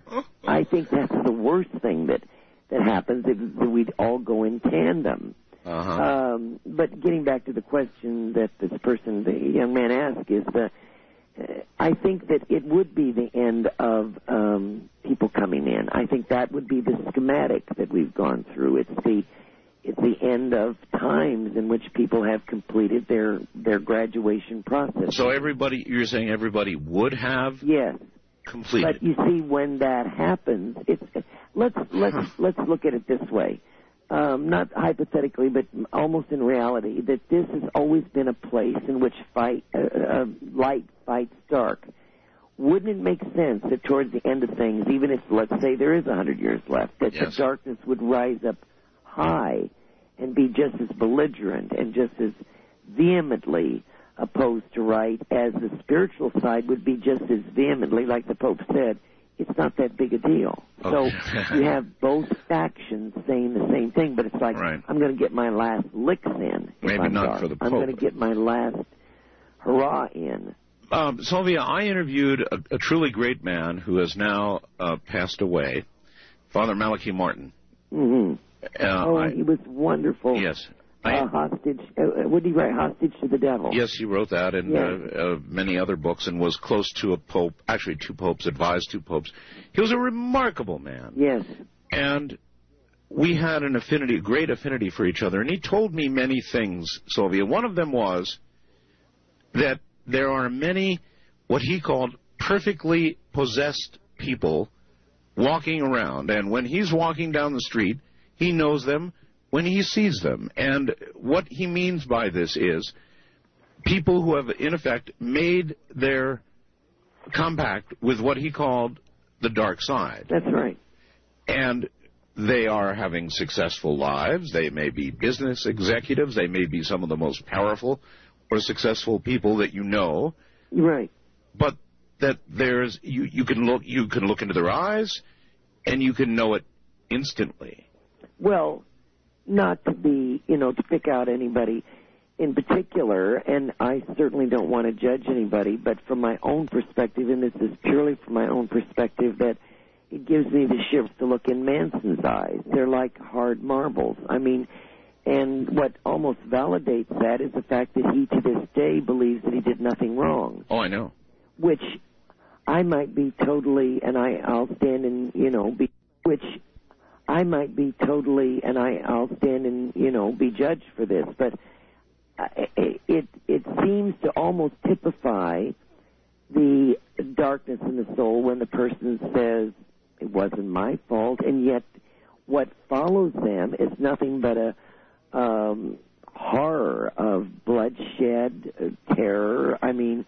I think that's the worst thing that, that happens, if we'd all go in tandem. Uh-huh. Um, but getting back to the question that this person, the young man asked, is the, uh, I think that it would be the end of um, people coming in. I think that would be the schematic that we've gone through. It's the it's the end of times in which people have completed their, their graduation process. So everybody, you're saying everybody would have yes. completed. But you see, when that happens, it's let's let's let's look at it this way. Um, not hypothetically, but almost in reality, that this has always been a place in which fight, uh, uh, light fights dark. Wouldn't it make sense that towards the end of things, even if, let's say, there is a hundred years left, that yes. the darkness would rise up high and be just as belligerent and just as vehemently opposed to right as the spiritual side would be just as vehemently, like the Pope said, it's not that big a deal. Okay. So you have both factions saying the same thing, but it's like, right. I'm going to get my last licks in. Maybe I'm not dark. for the Pope. I'm going to get my last hurrah in. Um, Sylvia, I interviewed a, a truly great man who has now uh, passed away, Father Malachi Martin. Mm-hmm. Uh, oh, I, he was wonderful. Yes. I, uh, hostage. Uh, what did he write? Hostage to the Devil. Yes, he wrote that and yes. uh, uh, many other books, and was close to a pope, actually two popes, advised two popes. He was a remarkable man. Yes. And we had an affinity, a great affinity for each other, and he told me many things, Sylvia. One of them was that there are many, what he called perfectly possessed people walking around, and when he's walking down the street, he knows them when he sees them. And what he means by this is people who have, in effect, made their compact with what he called the dark side. That's right. And they are having successful lives. They may be business executives. They may be some of the most powerful or successful people that you know. Right. But that there's you, you can look you can look into their eyes and you can know it instantly. Well, not to be, you know, to pick out anybody in particular, and I certainly don't want to judge anybody, but from my own perspective, and this is purely from my own perspective, that it gives me the shivers to look in Manson's eyes. They're like hard marbles. I mean, and what almost validates that is the fact that he to this day believes that he did nothing wrong. Oh, I know. Which I might be totally, and I, I'll stand and, you know, be, which I might be totally, and I, I'll stand and, you know, be judged for this, but it, it, it seems to almost typify the darkness in the soul when the person says, it wasn't my fault, and yet what follows them is nothing but a um, horror of bloodshed, uh, terror. I mean,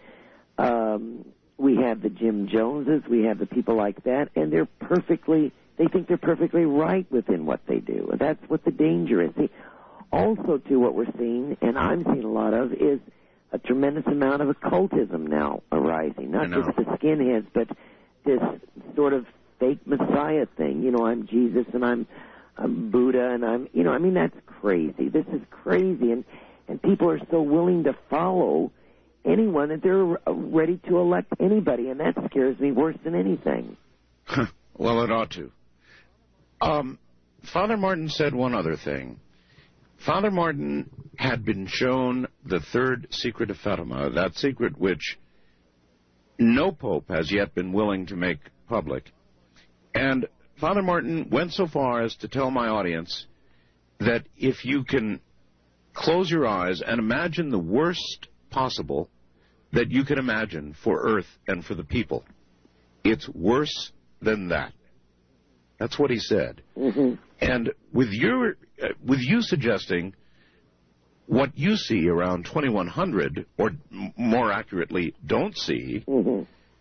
um, we have the Jim Joneses, we have the people like that, and they're perfectly, they think they're perfectly right within what they do. That's what the danger is. See, also, too, what we're seeing, and I'm seeing a lot of, is a tremendous amount of occultism now arising. Not just the skinheads, but this sort of fake Messiah thing. You know, I'm Jesus and I'm, I'm Buddha and I'm, you know, I mean, that's crazy. This is crazy, and and people are so willing to follow anyone that they're ready to elect anybody, and that scares me worse than anything. Well, it ought to. Um, Father Martin said one other thing. Father Martin had been shown the third secret of Fatima, that secret which no pope has yet been willing to make public. And Father Martin went so far as to tell my audience that if you can close your eyes and imagine the worst possible that you can imagine for Earth and for the people, it's worse than that. That's what he said. Mm-hmm. And with your, uh, with you suggesting what you see around twenty-one hundred, or m- more accurately, don't see, mm-hmm.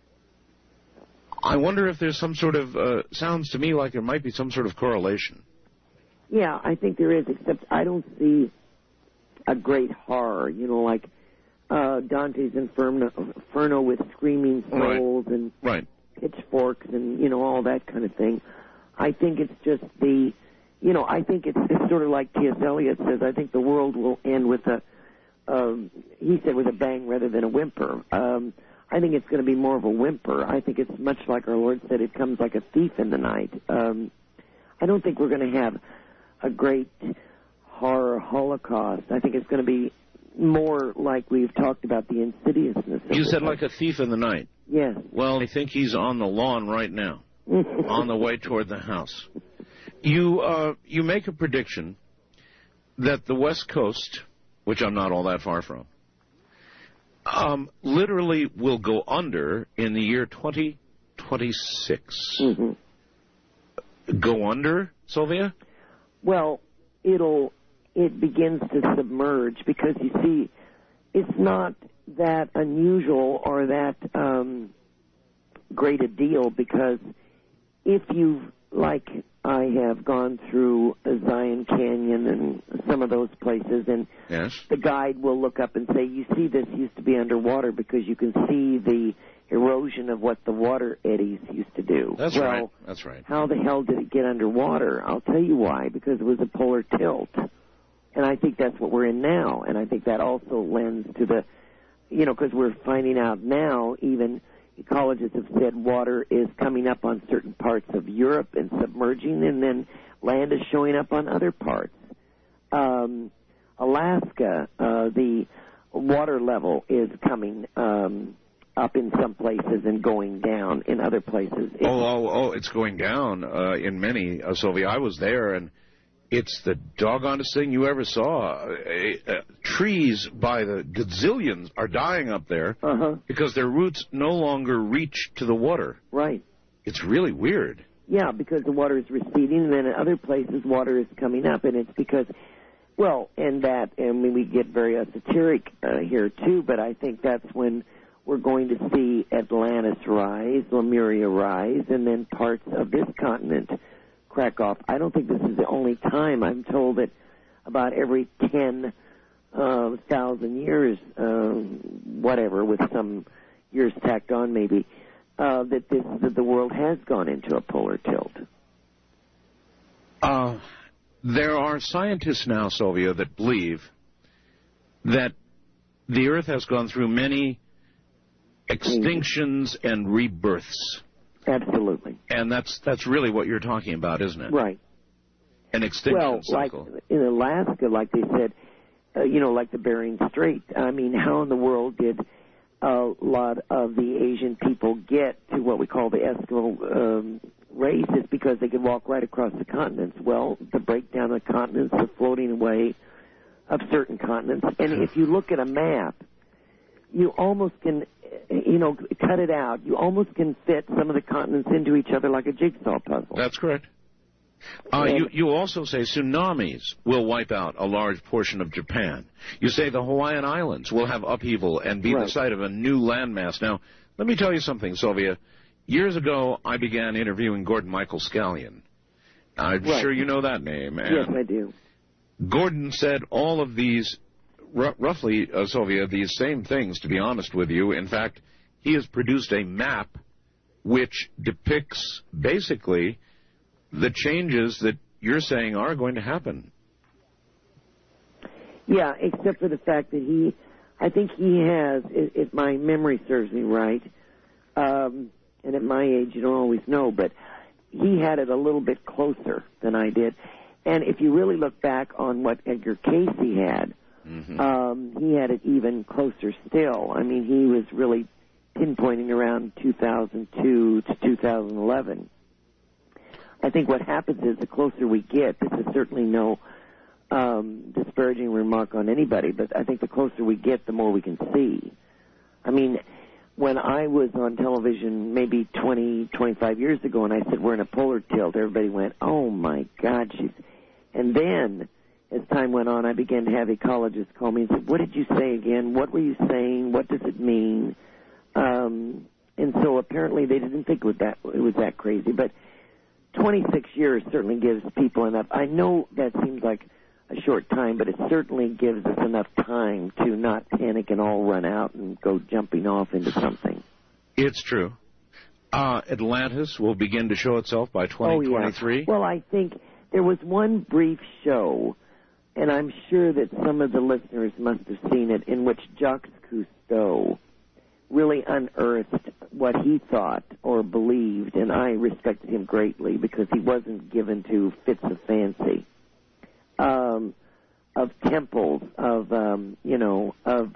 I wonder if there's some sort of, uh, sounds to me like there might be some sort of correlation. Yeah, I think there is, except I don't see a great horror, you know, like uh, Dante's Inferno, Inferno with screaming souls right. and right. pitchforks and, you know, all that kind of thing. I think it's just the, you know, I think it's, it's sort of like T S. Eliot says, I think the world will end with a, um, he said with a bang rather than a whimper. Um, I think it's going to be more of a whimper. I think it's much like our Lord said, it comes like a thief in the night. Um, I don't think we're going to have a great horror holocaust. I think it's going to be more like we've talked about the insidiousness of You it. said like a thief in the night. Yes. Well, I think he's on the lawn right now, on the way toward the house. You uh, you make a prediction that the West Coast, which I'm not all that far from, um, literally will go under in the year twenty twenty-six. Mm-hmm. Go under, Sylvia? Well, it'll it begins to submerge because, you see, it's not that unusual or that um, great a deal, because if you've, like I have, gone through Zion Canyon and some of those places, and yes. the guide will look up and say, you see, this used to be underwater, because you can see the erosion of what the water eddies used to do. That's well, right. That's right. How the hell did it get underwater? I'll tell you why, because it was a polar tilt. And I think that's what we're in now, and I think that also lends to the, you know, because we're finding out now, even ecologists have said water is coming up on certain parts of Europe and submerging, and then land is showing up on other parts. Um, Alaska, uh, the water level is coming um, up in some places and going down in other places. Oh, oh, oh, it's going down uh, in many, uh, Sylvia. I was there, and it's the doggonest thing you ever saw. Uh, uh, trees by the gazillions are dying up there uh-huh. because their roots no longer reach to the water. Right. It's really weird. Yeah, because the water is receding, and then in other places water is coming up, and it's because, well, and that, and we get very esoteric uh, here too, but I think that's when we're going to see Atlantis rise, Lemuria rise, and then parts of this continent crack off. I don't think this is the only time. I'm told that about every ten uh, thousand years, uh, whatever, with some years tacked on maybe, uh, that this that the world has gone into a polar tilt. Uh, there are scientists now, Sylvia, that believe that the Earth has gone through many extinctions and rebirths. Absolutely. And that's that's really what you're talking about, isn't it? Right. An extinction well, cycle. Like in Alaska, like they said, uh, you know, like the Bering Strait. I mean, how in the world did a lot of the Asian people get to what we call the Eskimo um, race? It's because they could walk right across the continents. Well, the breakdown of the continents, the floating away of certain continents. And if you look at a map, you almost can, you know, cut it out. You almost can fit some of the continents into each other like a jigsaw puzzle. That's correct. Uh, you, you also say tsunamis will wipe out a large portion of Japan. You say the Hawaiian Islands will have upheaval and be right. the site of a new landmass. Now, let me tell you something, Sylvia. Years ago, I began interviewing Gordon Michael Scallion. I'm right. sure you know that name. And yes, I do. Gordon said all of these, r- roughly, uh, Sylvia, these same things, to be honest with you. In fact, he has produced a map which depicts basically the changes that you're saying are going to happen. Yeah, except for the fact that he, I think he has, if, if my memory serves me right, um, and at my age you don't always know, but he had it a little bit closer than I did. And if you really look back on what Edgar Cayce had, mm-hmm. um, he had it even closer still. I mean, he was really pinpointing around two thousand two to two thousand eleven. I think what happens is the closer we get, this is certainly no um, disparaging remark on anybody, but I think the closer we get, the more we can see. I mean, when I was on television maybe twenty, twenty-five years ago and I said we're in a polar tilt, everybody went, oh, my God. She's... And then, as time went on, I began to have ecologists call me and say, what did you say again? What were you saying? What does it mean? Um, and so apparently they didn't think it was that, it was that crazy. But twenty-six years certainly gives people enough. I know that seems like a short time, but it certainly gives us enough time to not panic and all run out and go jumping off into something. It's true. Uh, Atlantis will begin to show itself by twenty twenty-three. Oh, yeah. Well, I think there was one brief show, and I'm sure that some of the listeners must have seen it, in which Jacques Cousteau really unearthed what he thought or believed, and I respected him greatly because he wasn't given to fits of fancy, um, of temples, of, um, you know, of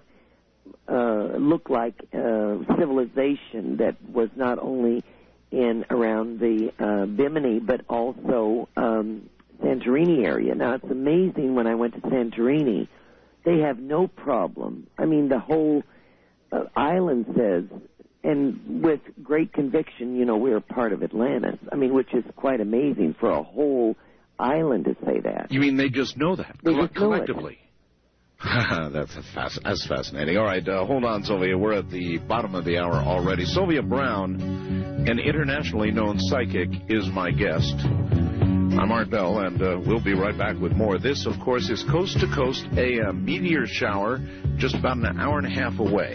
uh, look like uh, civilization that was not only in around the uh, Bimini, but also um, Santorini area. Now, it's amazing when I went to Santorini, they have no problem. I mean, the whole uh, island says, and with great conviction, you know, we're part of Atlantis. I mean, which is quite amazing for a whole island to say that. You mean they just know that, they Co- just know collectively? It. That's, fasc- that's fascinating. All right, uh, hold on, Sylvia. We're at the bottom of the hour already. Sylvia Browne, an internationally known psychic, is my guest. I'm Art Bell, and uh, we'll be right back with more. This, of course, is Coast to Coast, a uh, meteor shower just about an hour and a half away.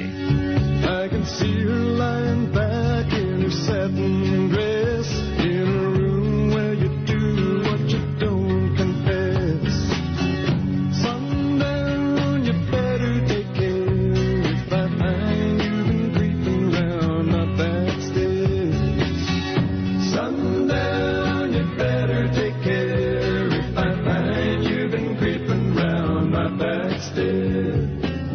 I can see her lying back in her satin dress in a room where you do what you don't confess. Sundown, you better take care if I find you've been creeping round my back stairs. Sundown, you better take care if I find you've been creeping round my back stairs.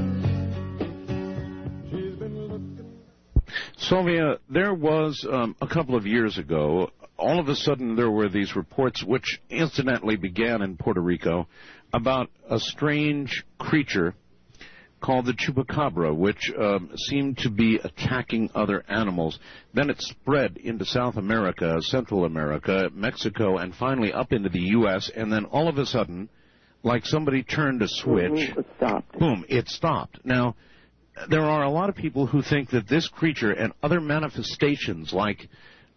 Sylvia, there was um, a couple of years ago, all of a sudden there were these reports, which incidentally began in Puerto Rico, about a strange creature called the chupacabra, which um, seemed to be attacking other animals. Then it spread into South America, Central America, Mexico, and finally up into the U S, and then all of a sudden, like somebody turned a switch, Mm-hmm. It stopped. Boom, it stopped. Now, there are a lot of people who think that this creature and other manifestations like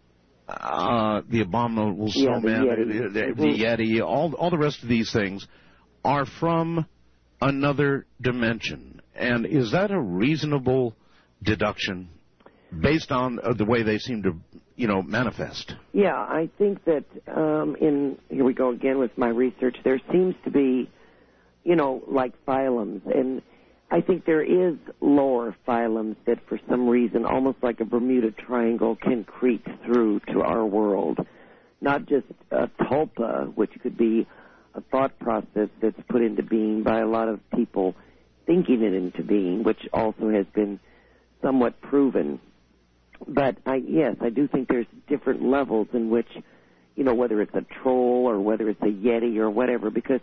uh, the abominable Yeah, snowman, the Yeti. the, the, Mm-hmm. the Yeti, all, all the rest of these things are from another dimension. And is that a reasonable deduction based on uh, the way they seem to, you know, manifest? Yeah, I think that um, in, here we go again with my research, there seems to be, you know, like phylums, and I think there is lower phylums that for some reason, almost like a Bermuda Triangle, can creep through to our world. Not just a tulpa, which could be a thought process that's put into being by a lot of people thinking it into being, which also has been somewhat proven. But I, yes, I do think there's different levels in which, you know, whether it's a troll or whether it's a Yeti or whatever, because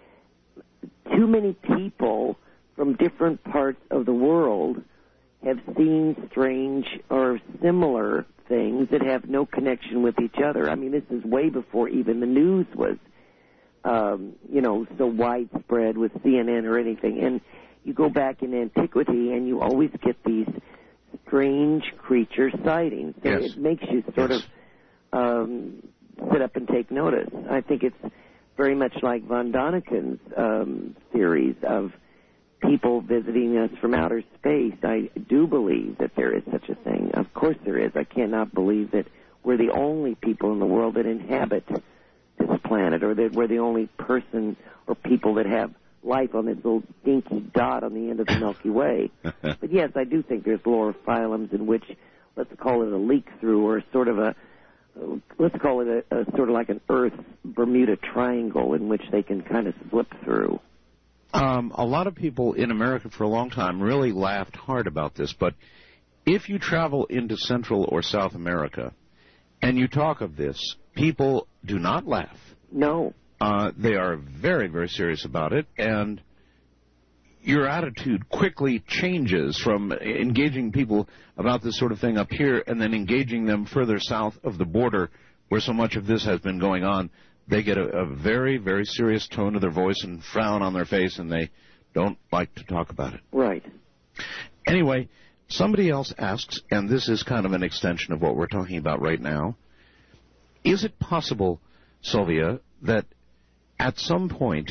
too many people from different parts of the world have seen strange or similar things that have no connection with each other. I mean, this is way before even the news was, um, you know, so widespread with C N N or anything. And you go back in antiquity and you always get these strange creature sightings. So yes. It makes you sort yes. of um, sit up and take notice. I think it's very much like von Daniken's um, theories of people visiting us from outer space. I do believe that there is such a thing. Of course there is. I cannot believe that we're the only people in the world that inhabit this planet, or that we're the only person or people that have life on this little dinky dot on the end of the Milky Way. But yes, I do think there's lower phylums in which, let's call it a leak-through, or sort of a, let's call it a, a sort of like an Earth Bermuda Triangle in which they can kind of slip through. Um, a lot of people in America for a long time really laughed hard about this, but if you travel into Central or South America and you talk of this, people do not laugh. No. Uh, they are very, very serious about it, and your attitude quickly changes from engaging people about this sort of thing up here and then engaging them further south of the border where so much of this has been going on. They get a, a very, very serious tone to their voice and frown on their face, and they don't like to talk about it. Right. Anyway, somebody else asks, and this is kind of an extension of what we're talking about right now, is it possible, Sylvia, that at some point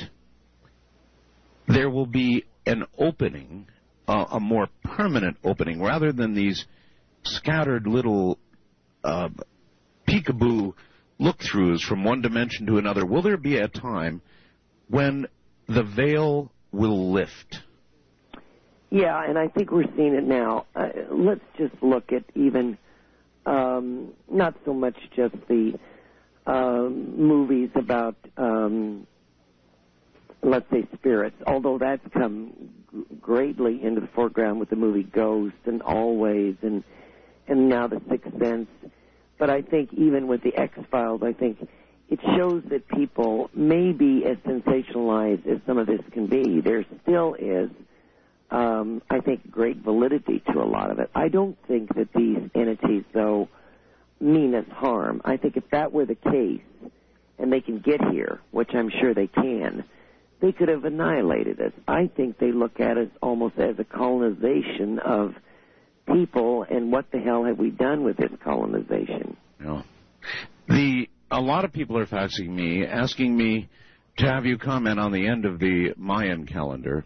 there will be an opening, uh, a more permanent opening, rather than these scattered little uh, peekaboo look-throughs from one dimension to another? Will there be a time when the veil will lift? Yeah, and I think we're seeing it now. Uh, let's just look at even um, not so much just the um, movies about, um, let's say, spirits, although that's come greatly into the foreground with the movie Ghost and Always and and now The Sixth Sense. But I think even with the X-Files, I think it shows that people may be as sensationalized as some of this can be. There still is, um, I think, great validity to a lot of it. I don't think that these entities, though, mean us harm. I think if that were the case, and they can get here, which I'm sure they can, they could have annihilated us. I think they look at us almost as a colonization of people, and what the hell have we done with this colonization? Yeah. The a lot of people are faxing me, asking me to have you comment on the end of the Mayan calendar,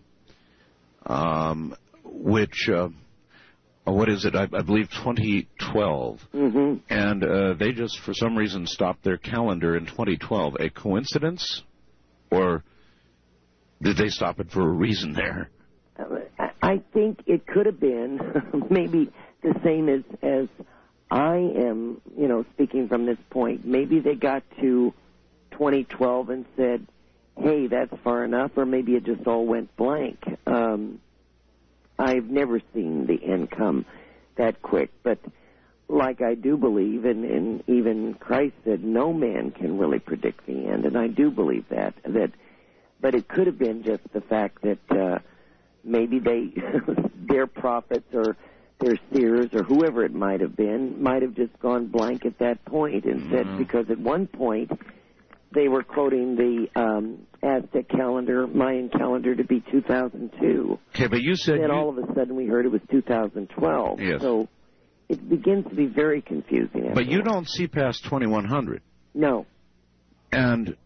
um, which, uh, what is it, I, I believe twenty twelve. Mm-hmm. And uh, they just, for some reason, stopped their calendar in twenty twelve. A coincidence? Or did they stop it for a reason there? I think it could have been maybe the same as as I am, you know, speaking from this point. Maybe they got to twenty twelve and said, hey, that's far enough, or maybe it just all went blank. Um, I've never seen the end come that quick, but like I do believe, and, and even Christ said, no man can really predict the end, and I do believe that. that but it could have been just the fact that uh, maybe they, their prophets or their seers or whoever it might have been, might have just gone blank at that point and mm-hmm. said, because at one point they were quoting the um, Aztec calendar, Mayan calendar, to be two thousand two. Okay, but you said... Then you... all of a sudden we heard it was two thousand twelve. Yes. So it begins to be very confusing. But you don't see past twenty-one hundred. No. And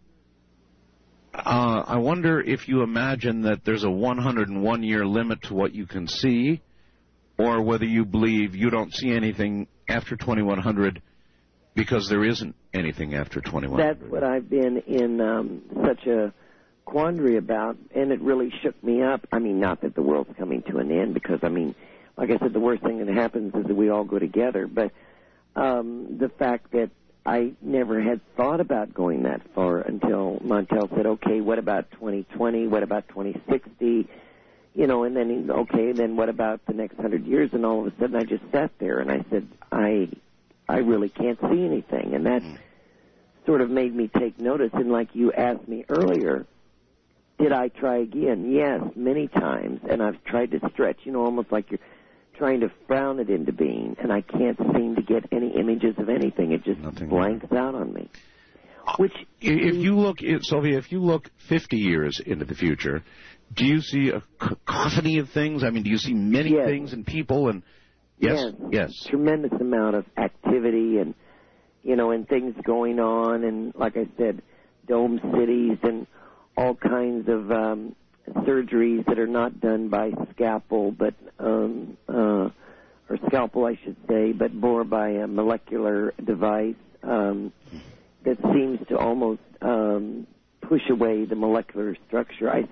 uh, I wonder if you imagine that there's a one hundred one year limit to what you can see, or whether you believe you don't see anything after twenty-one hundred because there isn't anything after twenty-one hundred. That's what I've been in um, such a quandary about, and it really shook me up. I mean, not that the world's coming to an end, because, I mean, like I said, the worst thing that happens is that we all go together, but um, the fact that I never had thought about going that far until Montel said, okay, what about twenty twenty, what about twenty sixty, you know, and then, okay, then what about the next hundred years? And all of a sudden I just sat there and I said, I I really can't see anything. And that sort of made me take notice. And like you asked me earlier, did I try again? Yes, many times. And I've tried to stretch, you know, almost like you're trying to frown it into being. And I can't seem to get any images of anything. It just Nothing blanks there. out on me. Which, if you look, Sylvia, if you look fifty years into the future, do you see a cacophony of things? I mean, do you see many yes. things and people and yes, yes, yes, tremendous amount of activity and you know, and things going on, and like I said, dome cities and all kinds of um, surgeries that are not done by scalpel, but um, uh, or scalpel, I should say, but more by a molecular device um, that seems to almost um, push away the molecular structure. I see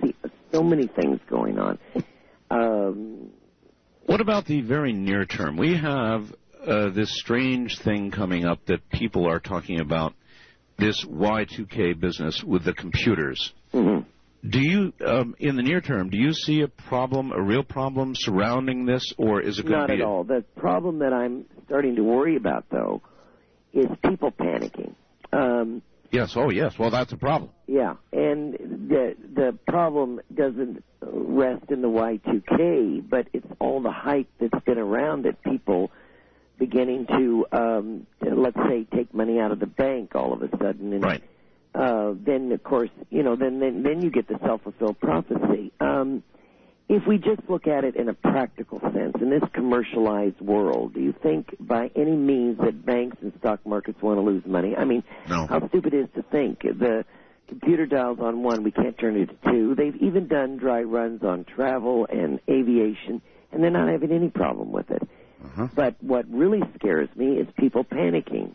so many things going on. Um, what about the very near term? We have uh, this strange thing coming up that people are talking about, this Y two K business with the computers. Mm-hmm. Do you, um, in the near term, do you see a problem, a real problem surrounding this, or is it going Not to be... Not at all. The problem that I'm starting to worry about, though, is people panicking. Um, yes, oh yes, well that's a problem. Yeah, and the the problem doesn't rest in the Y two K, but it's all the hype that's been around it. People beginning to, um, let's say, take money out of the bank all of a sudden, and right. uh, then of course, you know, then then, then you get the self-fulfilled prophecy. Um, if we just look at it in a practical sense, in this commercialized world, do you think by any means that banks and stock markets want to lose money? I mean, no. How stupid is to think the computer dials on one, we can't turn it to two. They've even done dry runs on travel and aviation, and they're not having any problem with it. Uh-huh. But what really scares me is people panicking.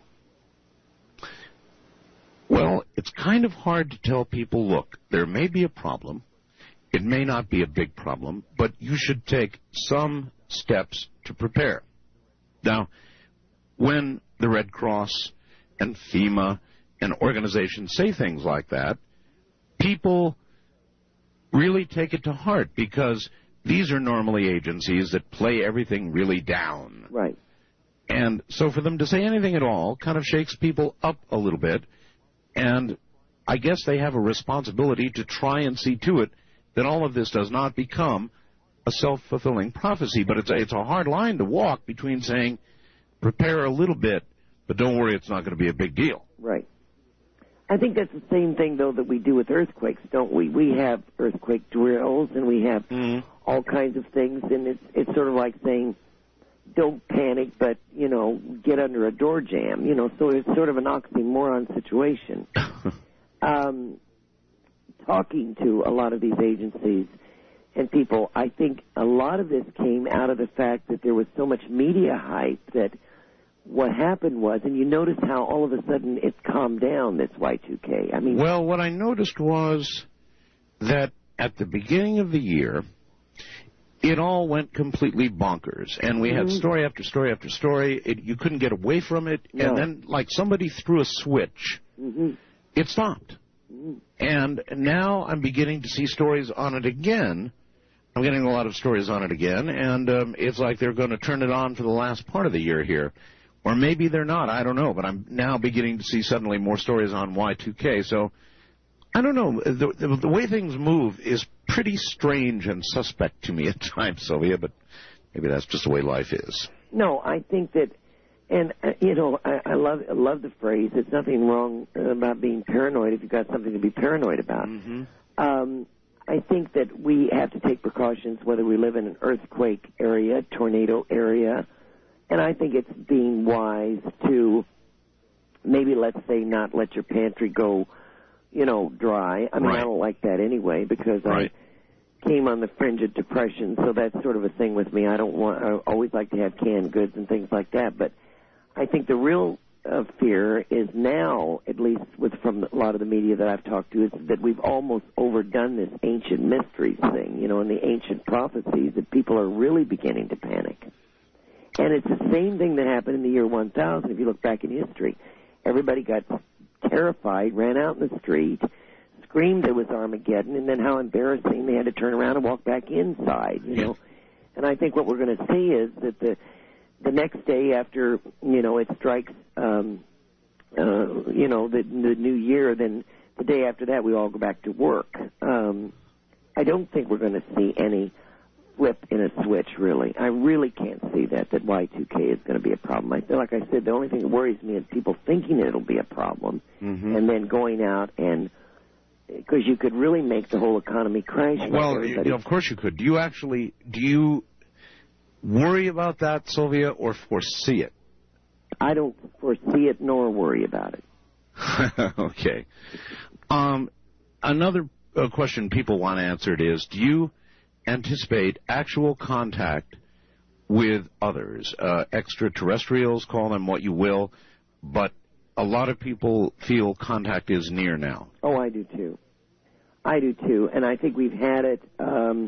Well, it's kind of hard to tell people, look, there may be a problem. It may not be a big problem, but you should take some steps to prepare. Now, when the Red Cross and FEMA and organizations say things like that, people really take it to heart because these are normally agencies that play everything really down. Right. And so for them to say anything at all kind of shakes people up a little bit, and I guess they have a responsibility to try and see to it that all of this does not become a self-fulfilling prophecy. But it's a, it's a hard line to walk between saying, prepare a little bit, but don't worry, it's not going to be a big deal. Right. I think that's the same thing, though, that we do with earthquakes, don't we? We have earthquake drills, and we have mm-hmm. all kinds of things, and it's it's sort of like saying, don't panic, but, you know, get under a door jamb, you know, so it's sort of an oxymoron situation. um, talking to a lot of these agencies and people, I think a lot of this came out of the fact that there was so much media hype that what happened was, and you notice how all of a sudden it's calmed down, this Y two K. I mean, well, what I noticed was that at the beginning of the year, it all went completely bonkers, and we had mm-hmm. story after story after story. It, you couldn't get away from it, no. and then, like somebody threw a switch, mm-hmm. it stopped. Mm-hmm. And now I'm beginning to see stories on it again. I'm getting a lot of stories on it again, and um, it's like they're going to turn it on for the last part of the year here. Or maybe they're not, I don't know, but I'm now beginning to see suddenly more stories on Y two K, so I don't know. The, the, the way things move is pretty strange and suspect to me at times, Sylvia, but maybe that's just the way life is. No, I think that, and, uh, you know, I, I love I love the phrase, there's nothing wrong about being paranoid if you've got something to be paranoid about. Mm-hmm. Um, I think that we have to take precautions whether we live in an earthquake area, tornado area, and I think it's being wise to maybe, let's say, not let your pantry go, you know, dry. I mean, right. I don't like that anyway because right. I came on the fringe of depression, so that's sort of a thing with me. I don't want, I always like to have canned goods and things like that, but I think the real uh, fear is now, at least with from a lot of the media that I've talked to, is that we've almost overdone this ancient mysteries thing, you know, and the ancient prophecies, that people are really beginning to panic. And it's the same thing that happened in the year one thousand, if you look back in history. Everybody got terrified, ran out in the street, screamed it was Armageddon, and then how embarrassing they had to turn around and walk back inside, you know. And I think what we're going to see is that the the next day after, you know, it strikes, um, uh, you know, the, the new year, then the day after that we all go back to work. Um, I don't think we're going to see any flip in a switch, really. I really can't see that, that Y two K is going to be a problem. I feel like I said, the only thing that worries me is people thinking it'll be a problem mm-hmm. and then going out and, because you could really make the whole economy crash. Well, like you, of course you could. Do you actually, do you worry about that, Sylvia, or foresee it? I don't foresee it nor worry about it. Okay. Um, another uh, question people want answered is, do you anticipate actual contact with others, uh, extraterrestrials, call them what you will, but a lot of people feel contact is near now? Oh, I do too. I do too, and I think we've had it um,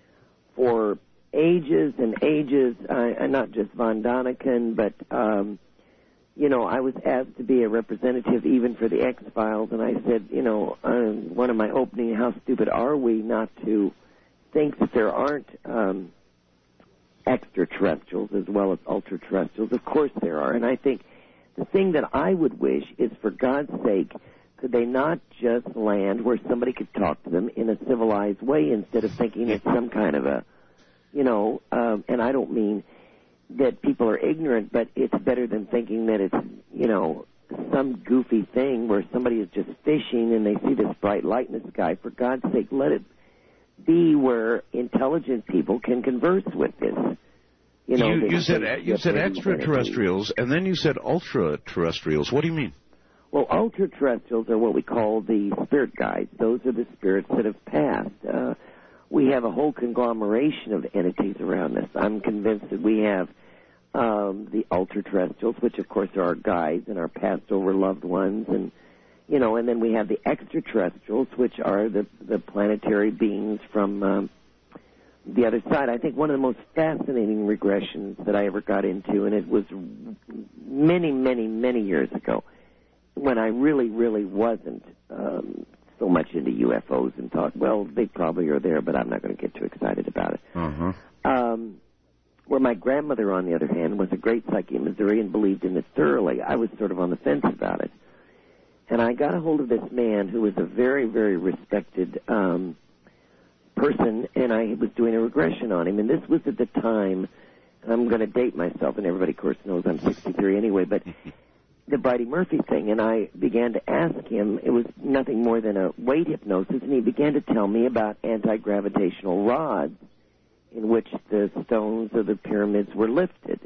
for ages and ages, uh, and not just von Daniken, but, um, you know, I was asked to be a representative even for the X-Files, and I said, you know, uh, one of my opening, how stupid are we not to think that there aren't um, extraterrestrials as well as ultra-terrestrials? Of course there are, and I think the thing that I would wish is, for God's sake, could they not just land where somebody could talk to them in a civilized way instead of thinking it's some kind of a, you know, um, and I don't mean that people are ignorant, but it's better than thinking that it's, you know, some goofy thing where somebody is just fishing and they see this bright light in the sky. For God's sake, let it be where intelligent people can converse with this. You know, you, you said you said extraterrestrials, and then you said ultra-terrestrials. What do you mean? Well, ultra-terrestrials are what we call the spirit guides. Those are the spirits that have passed. Uh, we have a whole conglomeration of entities around us. I'm convinced that we have um, the ultra-terrestrials, which, of course, are our guides and our passed-over loved ones, and you know, and then we have the extraterrestrials, which are the the planetary beings from um, the other side. I think one of the most fascinating regressions that I ever got into, and it was many, many, many years ago, when I really, really wasn't um, so much into U F Os and thought, well, they probably are there, but I'm not going to get too excited about it. Uh-huh. Um, where my grandmother, on the other hand, was a great psychic in Missouri and believed in it thoroughly. I was sort of on the fence about it. And I got a hold of this man who was a very, very respected um, person, and I was doing a regression on him. And this was at the time, and I'm going to date myself, and everybody, of course, knows I'm sixty-three anyway, but the Bridie Murphy thing. And I began to ask him, it was nothing more than a weight hypnosis, and he began to tell me about anti-gravitational rods in which the stones of the pyramids were lifted.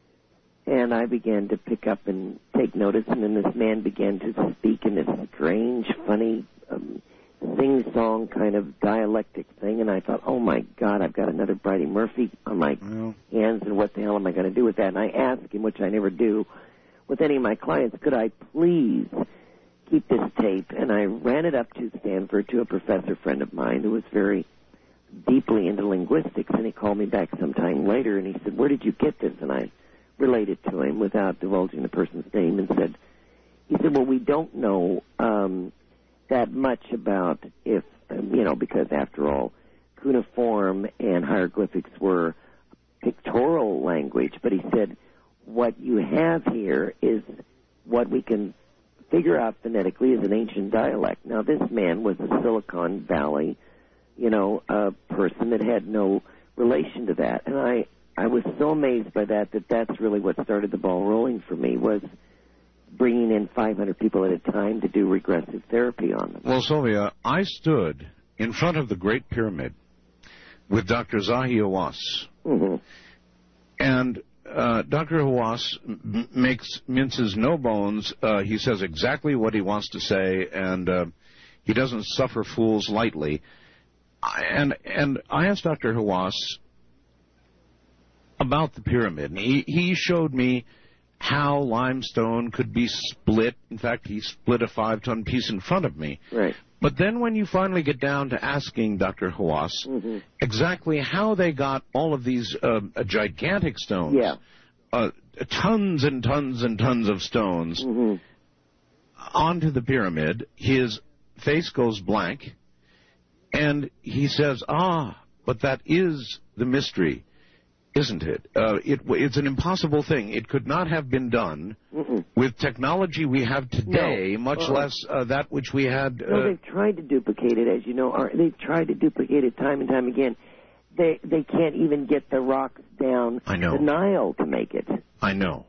And I began to pick up and take notice, and then this man began to speak in this strange, funny, um, sing-song kind of dialectic thing, and I thought, oh, my God, I've got another Bridie Murphy on my well. hands, and what the hell am I going to do with that? And I asked him, which I never do with any of my clients, could I please keep this tape? And I ran it up to Stanford to a professor friend of mine who was very deeply into linguistics, and he called me back sometime later, and he said, where did you get this? And I related to him without divulging the person's name and said, he said, well, we don't know um, that much about if, um, you know, because after all, cuneiform and hieroglyphics were pictorial language, but he said, what you have here is what we can figure out phonetically as an ancient dialect. Now, this man was a Silicon Valley, you know, uh, person that had no relation to that, and I I was so amazed by that that that's really what started the ball rolling for me, was bringing in five hundred people at a time to do regressive therapy on them. Well, Sylvia, I stood in front of the Great Pyramid with Doctor Zahi Hawass, Mm-hmm. and uh, Doctor Hawass m- makes minces no bones. Uh, he says exactly what he wants to say, and uh, he doesn't suffer fools lightly. I, and and I asked Doctor Hawass about the pyramid, and he, he showed me how limestone could be split. In fact, he split a five-ton piece in front of me. Right. But then when you finally get down to asking Doctor Hawass Mm-hmm. exactly how they got all of these uh, gigantic stones, Yeah. uh, tons and tons and tons of stones, Mm-hmm. onto the pyramid, his face goes blank, and he says, ah, but that is the mystery, isn't it? Uh, it it's an impossible thing. It could not have been done Mm-mm. with technology we have today, No. much Uh-uh. less uh, that which we had. Uh, No, they've tried to duplicate it, as you know. Or they've tried to duplicate it time and time again. They they can't even get the rocks down I know. the Nile to make it. I know.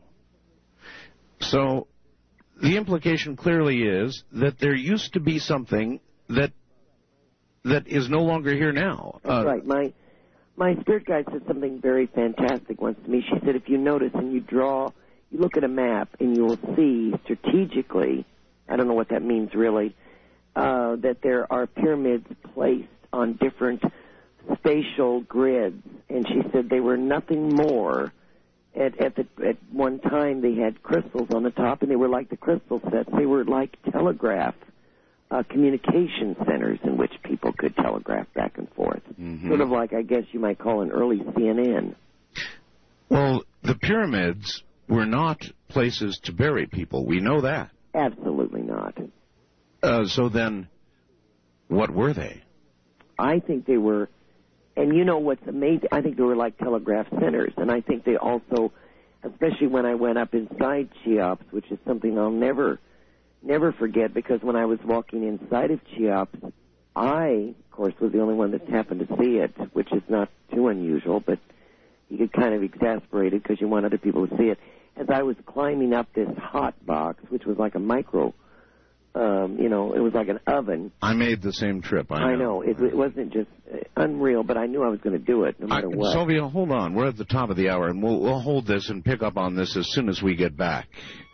So the implication clearly is that there used to be something that that is no longer here now. That's Uh, right. My my spirit guide said something very fantastic once to me. She said, if you notice and you draw, you look at a map and you will see strategically, I don't know what that means really, uh, that there are pyramids placed on different spatial grids. And she said they were nothing more. At at the at one time they had crystals on the top, and they were like the crystal sets. They were like telegraph uh, communication centers in which people could telegraph back and forth. Mm-hmm. Sort of like, I guess you might call an early C N N. Well, the pyramids were not places to bury people. We know that. Absolutely not. Uh, so then, what were they? I think they were, and you know what's amazing, I think they were like telegraph centers, and I think they also, especially when I went up inside Cheops, which is something I'll never, never forget, because when I was walking inside of Cheops, I, of course, was the only one that happened to see it, which is not too unusual, but you get kind of exasperated because you want other people to see it. As I was climbing up this hot box, which was like a micro, um, you know, it was like an oven. I made the same trip. I know. I know. It, it wasn't just unreal, but I knew I was going to do it no matter I, what. Sylvia, hold on. We're at the top of the hour, and we'll, we'll hold this and pick up on this as soon as we get back.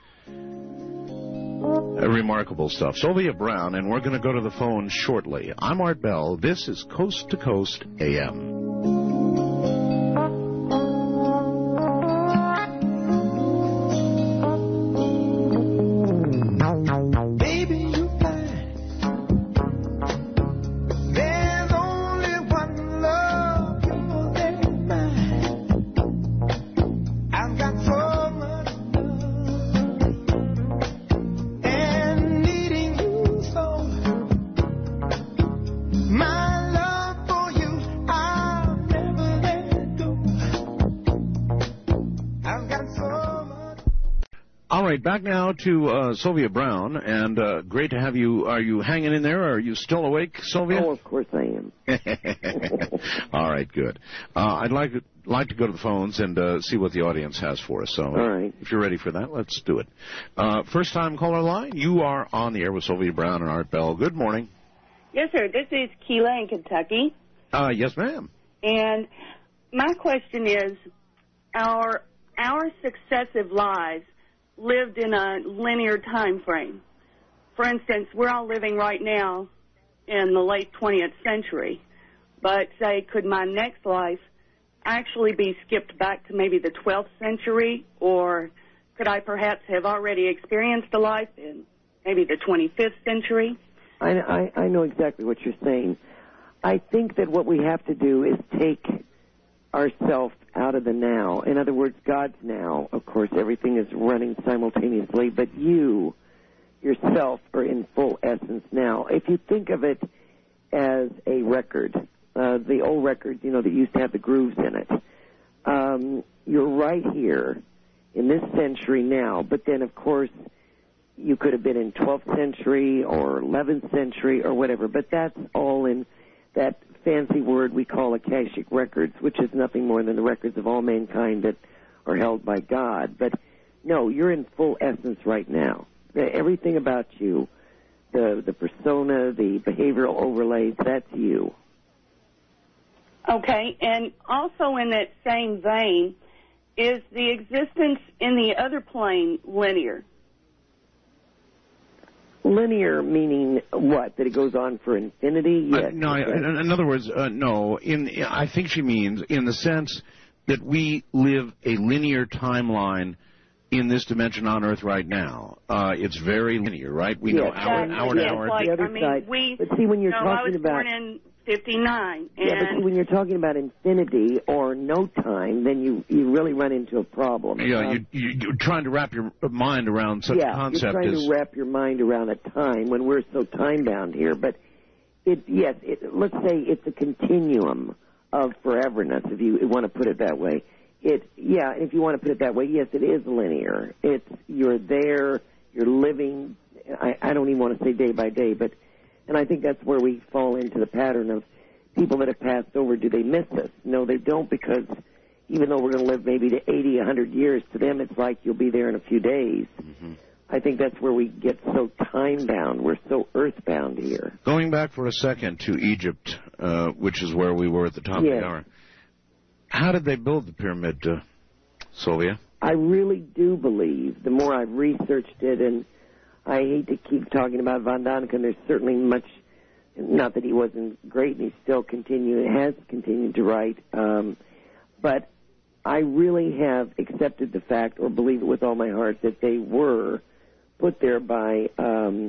Uh, remarkable stuff. Sylvia Browne, and we're going to go to the phone shortly. I'm Art Bell. This is Coast to Coast A M. All right, back now to uh, Sylvia Browne, and uh, great to have you. Are you hanging in there? Are you still awake, Sylvia? Oh, of course I am. All right, good. Uh, I'd like to, like to go to the phones and uh, see what the audience has for us. So, all right. If you're ready for that, let's do it. Uh, first time caller line, you are on the air with Sylvia Browne and Art Bell. Good morning. Yes, sir. This is Keela in Kentucky. Uh, yes, ma'am. And my question is, our our successive lives lived in a linear time frame. For instance, we're all living right now in the late twentieth century. But say, could my next life actually be skipped back to maybe the twelfth century? Or could I perhaps have already experienced a life in maybe the twenty-fifth century? I, I, I know exactly what you're saying. I think that what we have to do is take ourselves out of the now. In other words, God's now. Of course, everything is running simultaneously, but you, yourself, are in full essence now. If you think of it as a record, uh, the old records, you know, that used to have the grooves in it, um, you're right here in this century now, but then, of course, you could have been in twelfth century or eleventh century or whatever, but that's all in that fancy word we call Akashic records, which is nothing more than the records of all mankind that are held by God. But no, you're in full essence right now. Everything about you, the the persona, the behavioral overlays, that's you. Okay, and also in that same vein, is the existence in the other plane linear? Linear meaning what? That it goes on for infinity? Yes. Uh, no, I, in other words, uh, no. In I think she means in the sense that we live a linear timeline in this dimension on Earth right now. Uh, it's very linear, right? We yes. know hour yeah, hour yeah, to hour. Like, the other I mean, side. we. But see, when you're no, talking I was about born in fifty-nine, and yeah, but see, when you're talking about infinity or no time, then you you really run into a problem. Yeah, um, you, you, you're trying to wrap your mind around such yeah, a concept you're trying as... to wrap your mind around a time when we're so time-bound here. But, it yes, it, let's say it's a continuum of foreverness, if you want to put it that way. It Yeah, if you want to put it that way, yes, it is linear. It's You're there, you're living, I, I don't even want to say day by day, but... And I think that's where we fall into the pattern of people that have passed over, do they miss us? No, they don't, because even though we're going to live maybe to eighty, a hundred years, to them it's like you'll be there in a few days. Mm-hmm. I think that's where we get so time-bound. We're so earth-bound here. Going back for a second to Egypt, uh, which is where we were at the top yes. of the hour, how did they build the pyramid, uh, Sylvia? I really do believe, the more I've researched it, and I hate to keep talking about Von Daniken, there's certainly much, not that he wasn't great, and he still continued, has continued to write, um, but I really have accepted the fact, or believe it with all my heart, that they were put there by um,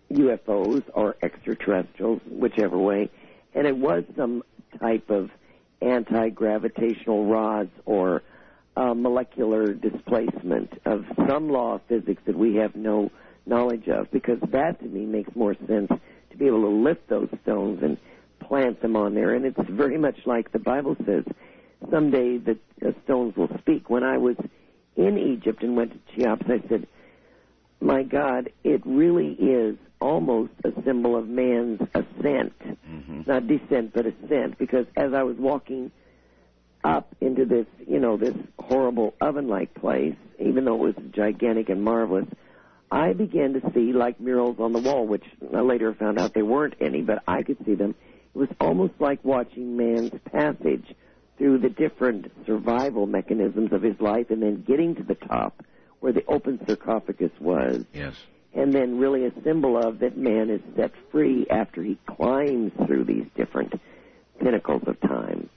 U F Os or extraterrestrials, whichever way, and it was some type of anti-gravitational rods or uh, molecular displacement of some law of physics that we have no knowledge of, because that to me makes more sense to be able to lift those stones and plant them on there. And it's very much like the Bible says, someday the uh, stones will speak. When I was in Egypt and went to Cheops, I said, my God, it really is almost a symbol of man's ascent. Mm-hmm. Not descent, but ascent, because as I was walking up into this, you know, this horrible oven-like place, even though it was gigantic and marvelous, I began to see like murals on the wall, which I later found out there weren't any, but I could see them. It was almost like watching man's passage through the different survival mechanisms of his life and then getting to the top where the open sarcophagus was. Yes. And then really a symbol of that man is set free after he climbs through these different pinnacles of time.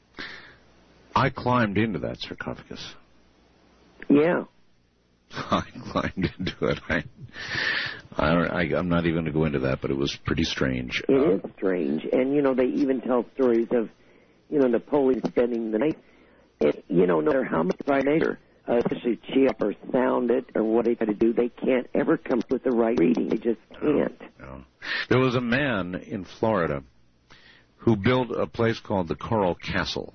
I climbed into that sarcophagus. Yeah. I climbed into it. I, I don't, I, I'm not even going to go into that, but it was pretty strange. It uh, is strange. And, you know, they even tell stories of, you know, Napoleon spending the night. And, you know, no matter how much by nature, uh, especially Cheops or sound it or what they try to do, they can't ever come up with the right reading. They just can't. No, no. There was a man in Florida who built a place called the Coral Castle.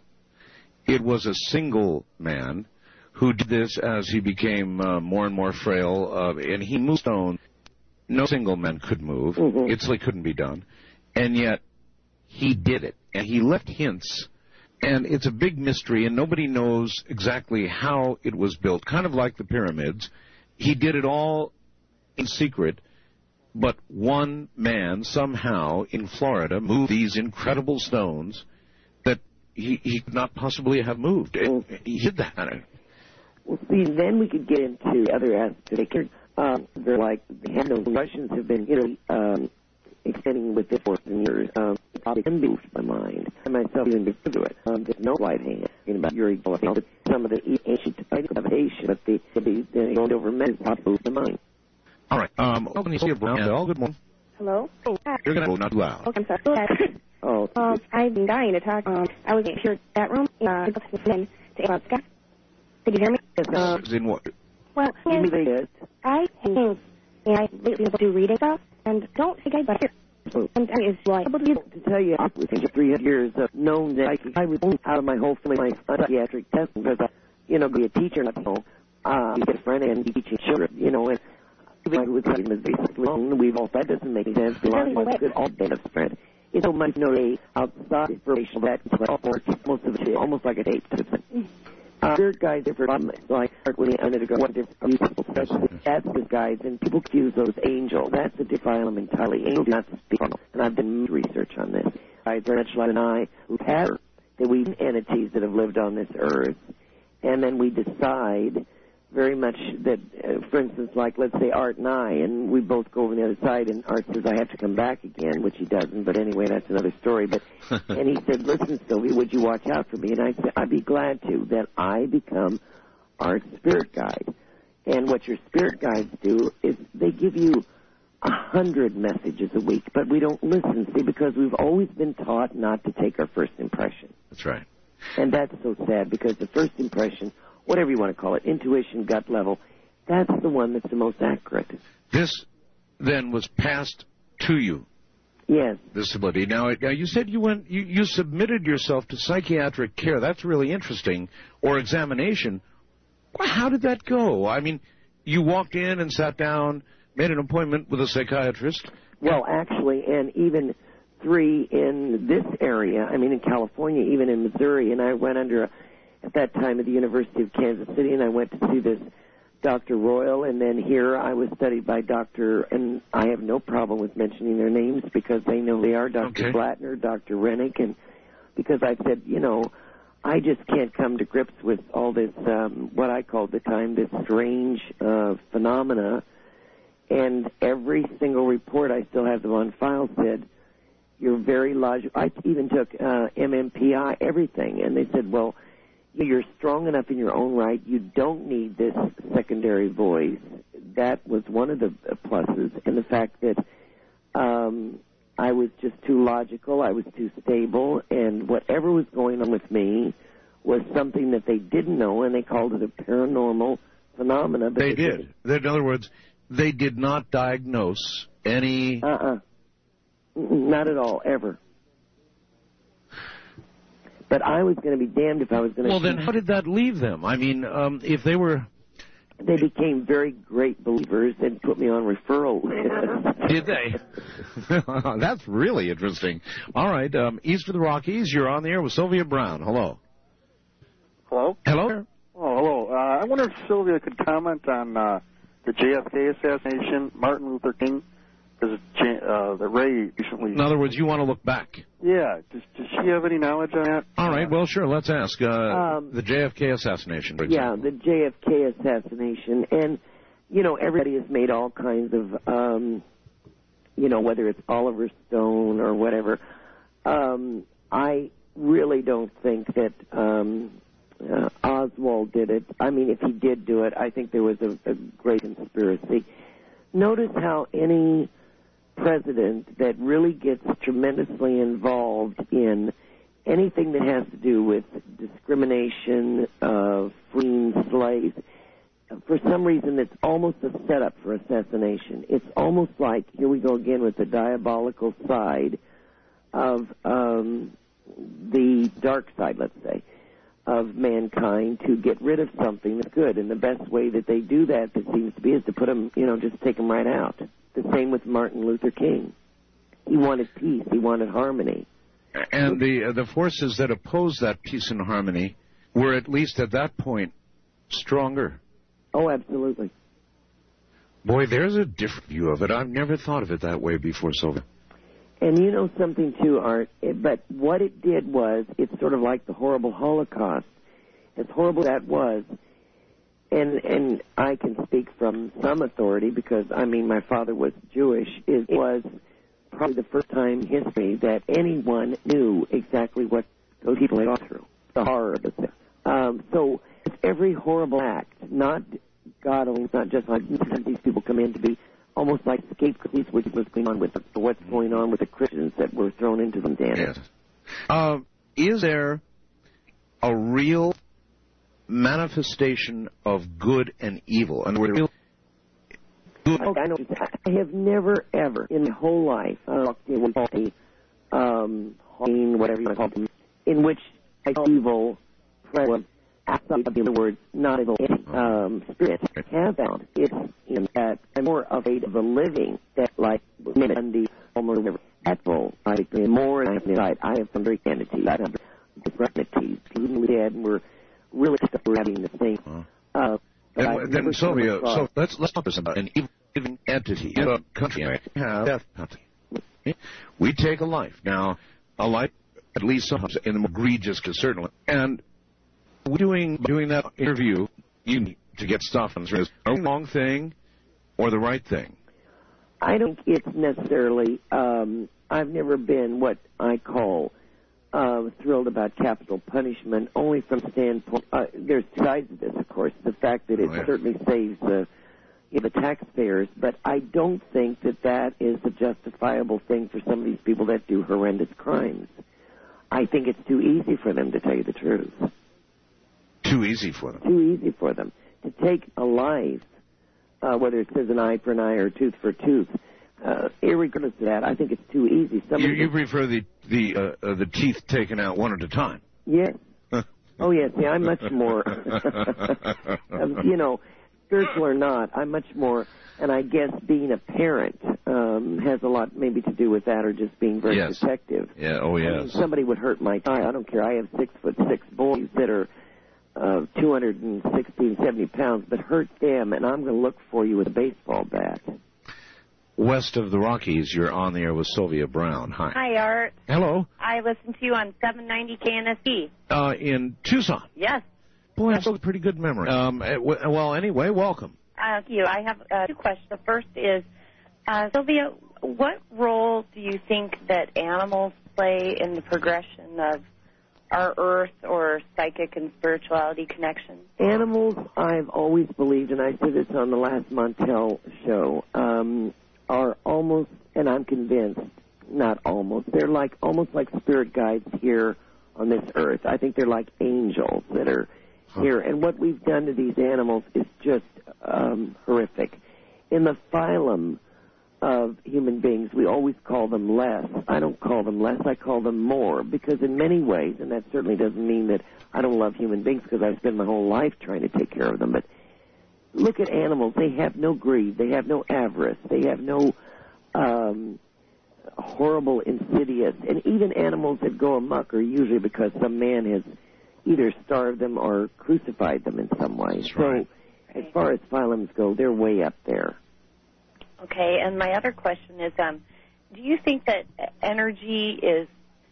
It was a single man who did this as he became uh, more and more frail, uh, and he moved stone. No single man could move. Mm-hmm. It simply couldn't be done. And yet, he did it. And he left hints. And it's a big mystery, and nobody knows exactly how it was built, kind of like the pyramids. He did it all in secret, but one man somehow in Florida moved these incredible stones that he, he could not possibly have moved. And he did that. Well, see, then we could get into the other aspects. Um, they're like, the Russians have been, you know, um, extending with this for years. Um, it probably can be my mind. I myself even been to it. Um, there's no white hand in about Yuri Golotin. Some of the ancient habitation, but the, the, the going over men probably moved the mind. All right. Um, open the Brown. All good morning. Hello? Oh, hi. You're going to go not too loud. Okay, I'm sorry. Oh. Um, I've been dying to talk. Um, I was in here that room. Uh, to about Scott. Did you hear me? Um, in what? Well, you mean yes, I and I lately able to do reading stuff, and don't think I but here. And I is like able to do to tell you, within three hundred years of known that I, I was only out of my whole family my psychiatric testing because I, you know, be a teacher, not you know, uh, be a friend and teaching children, you know, and I would say was basically wrong. We've all that doesn't make any sense. Belong was good all day of spread. It's so much no day outside information that most of it almost like a tape system. Uh, spirit guides different from like when I undergo what different people especially that's the guides and people confuse those angels. That's a different element entirely. Angels do not speak, and I've done research on this. I very much like an eye who have that we entities that have lived on this earth, and then we decide very much that, uh, for instance, like let's say Art and I, and we both go over the other side, and Art says I have to come back again, which he doesn't. But anyway, that's another story. But and he said, "Listen, Sylvia, would you watch out for me?" And I said, "I'd be glad to." That I become Art's spirit guide, and what your spirit guides do is they give you a hundred messages a week, but we don't listen, see, because we've always been taught not to take our first impression. That's right. And that's so sad because the first impression, whatever you want to call it, intuition, gut level, that's the one that's the most accurate. This, then, was passed to you. Yes. This ability. Now, now you said you went, you, you submitted yourself to psychiatric care. That's really interesting. Or examination. Well, how did that go? I mean, you walked in and sat down, made an appointment with a psychiatrist. Well, actually, and even three in this area, I mean in California, even in Missouri, and I went under a at that time at the University of Kansas City, and I went to see this Doctor Royal, and then here I was studied by Doctor, and I have no problem with mentioning their names because they know they are, Doctor Okay. Blattner, Doctor Rennick, and because I said, you know, I just can't come to grips with all this, um, what I called at the time, this strange uh, phenomena, and every single report, I still have them on file, said, you're very logical. I even took uh, M M P I, everything, and they said, well, you're strong enough in your own right. You don't need this secondary voice. That was one of the pluses. And the fact that Um, I was just too logical. I was too stable, and whatever was going on with me was something that they didn't know, and they called it a paranormal phenomena. But They did. In other words, they did not diagnose any... Uh-uh. Not at all, ever. But I was going to be damned if I was going to... Well, then how did that leave them? I mean, um, if they were... They became very great believers and put me on referral lists. Did they? That's really interesting. All right, um, east of the Rockies, you're on the air with Sylvia Brown. Hello. Hello? Hello? Oh, hello. Uh, I wonder if Sylvia could comment on uh, the J F K assassination, Martin Luther King, because uh, the Ray recently... In other words, you want to look back. Yeah. Does, does she have any knowledge on that? All right, well, sure, let's ask. Uh, Um, the J F K assassination, for Yeah, example. the J F K assassination. And, you know, everybody has made all kinds of, um, you know, whether it's Oliver Stone or whatever. Um, I really don't think that um, uh, Oswald did it. I mean, if he did do it, I think there was a, a great conspiracy. Notice how any president that really gets tremendously involved in anything that has to do with discrimination of freeing slaves, for some reason it's almost a setup for assassination. It's almost like, here we go again with the diabolical side of um, the dark side, let's say, of mankind to get rid of something that's good. And the best way that they do that, it seems to be, is to put them, you know, just take them right out. The same with Martin Luther King. He wanted peace. He wanted harmony. And the uh, the forces that opposed that peace and harmony were, at least at that point, stronger. Oh, absolutely. Boy, there's a different view of it. I've never thought of it that way before, Sylvia. And you know something, too, Art, it, but what it did was, it's sort of like the horrible Holocaust. As horrible as that was, and and I can speak from some authority because, I mean, my father was Jewish, it was probably the first time in history that anyone knew exactly what those people had gone through, the horror of it. Um, so every horrible act, not God only, it's not just like these people come in to be almost like scapegoats, which was going on with the, what's going on with the Christians that were thrown into them, Dan. Yes. Uh, is there a real manifestation of good and evil? And real good. Okay, I know. I have never, ever in my whole life uh, walked in a um, whatever you want to call them, in which I saw evil present. Outside of the words, not evil, um, spirit have found. It's in that I'm more afraid of the living that, like, Monday, almost Apple, I think more and I have I have some very entities. I have different entities. People dead and we're really stuck having the same. Uh, then, then Sylvia, so let's let's talk about an evil living entity in a country. Have death penalty. We take a life now, a life at least sometimes in the more egregious, certainly, and we're doing doing that interview you need to get stuff on the wrong thing or the right thing. I don't think it's necessarily. Um, I've never been what I call uh, thrilled about capital punishment. Only from the standpoint, uh, there's two sides of this, of course. The fact that it oh, yeah. certainly saves the you know, the taxpayers, but I don't think that that is a justifiable thing for some of these people that do horrendous crimes. I think it's too easy for them, to tell you the truth. Too easy for them. Too easy for them to take a life, uh, whether it says an eye for an eye or a tooth for a tooth. Uh, irregardless of that, I think it's too easy. You, you prefer the the uh, uh, the teeth taken out one at a time? Yes. Oh yes. Yeah, I'm much more. um, you know, spiritual or not, I'm much more. And I guess being a parent um, has a lot maybe to do with that, or just being very yes. protective. Yeah. Oh yes. I mean, somebody would hurt my child. I don't care. I have six foot six boys that are uh, two hundred sixty, seventy pounds, but hurt them, and I'm going to look for you with a baseball bat. West of the Rockies, you're on the air with Sylvia Brown. Hi. Hi, Art. Hello. I listen to you on seven ninety K N S E. Uh, in Tucson. Yes. Boy, that's a pretty good memory. Um, well, anyway, welcome. Uh, thank you. I have uh, two questions. The first is, uh, Sylvia, what role do you think that animals play in the progression of our earth or psychic and spirituality connection? Animals, I've always believed, and I said this on the last Montel show, um, are almost, and I'm convinced, not almost, they're like almost like spirit guides here on this earth. I think they're like angels that are here. And what we've done to these animals is just um, horrific. In the phylum of human beings, we always call them less. I don't call them less, I call them more, because in many ways, and that certainly doesn't mean that I don't love human beings because I spend my whole life trying to take care of them, but look at animals. They have no greed. They have no avarice. They have no um, horrible, insidious, and even animals that go amok are usually because some man has either starved them or crucified them in some way. That's so right. as far as phylums go, they're way up there. Okay, and my other question is, um, do you think that energy is,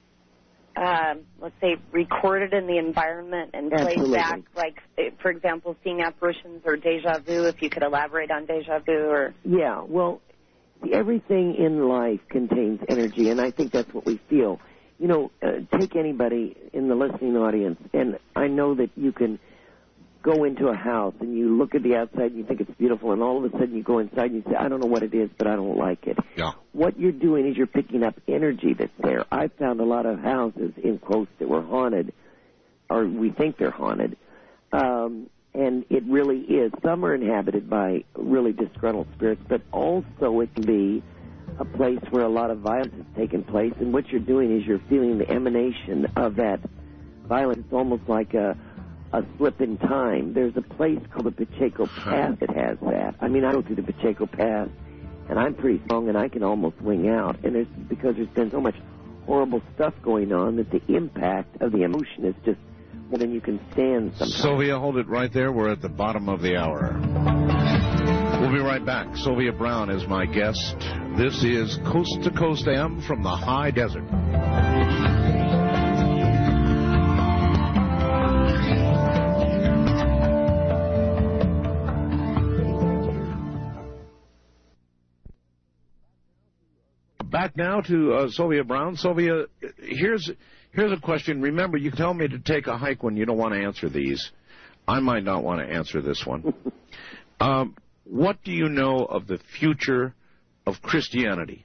um, let's say, recorded in the environment and played Absolutely. back, like, for example, seeing apparitions or deja vu, if you could elaborate on deja vu? Or Yeah, well, see, everything in life contains energy, and I think that's what we feel. You know, uh, take anybody in the listening audience, and I know that you can go into a house and you look at the outside and you think it's beautiful, and all of a sudden you go inside and you say, I don't know what it is, but I don't like it. Yeah. What you're doing is you're picking up energy that's there. I've found a lot of houses, in quotes, that were haunted, or we think they're haunted, um, and it really is. Some are inhabited by really disgruntled spirits, but also it can be a place where a lot of violence has taken place, and what you're doing is you're feeling the emanation of that violence. It's almost like a a slip in time. There's a place called the Pacheco Pass that has that. I mean, I go through the Pacheco Pass, and I'm pretty strong, and I can almost wing out. And it's because there's been so much horrible stuff going on that the impact of the emotion is just more than you can stand sometimes. Sylvia, hold it right there. We're at the bottom of the hour. We'll be right back. Sylvia Browne is my guest. This is Coast to Coast A M from the high desert. Back now to uh, Sylvia Browne. Sylvia, here's here's a question. Remember, you tell me to take a hike when you don't want to answer these. I might not want to answer this one. um, what do you know of the future of Christianity?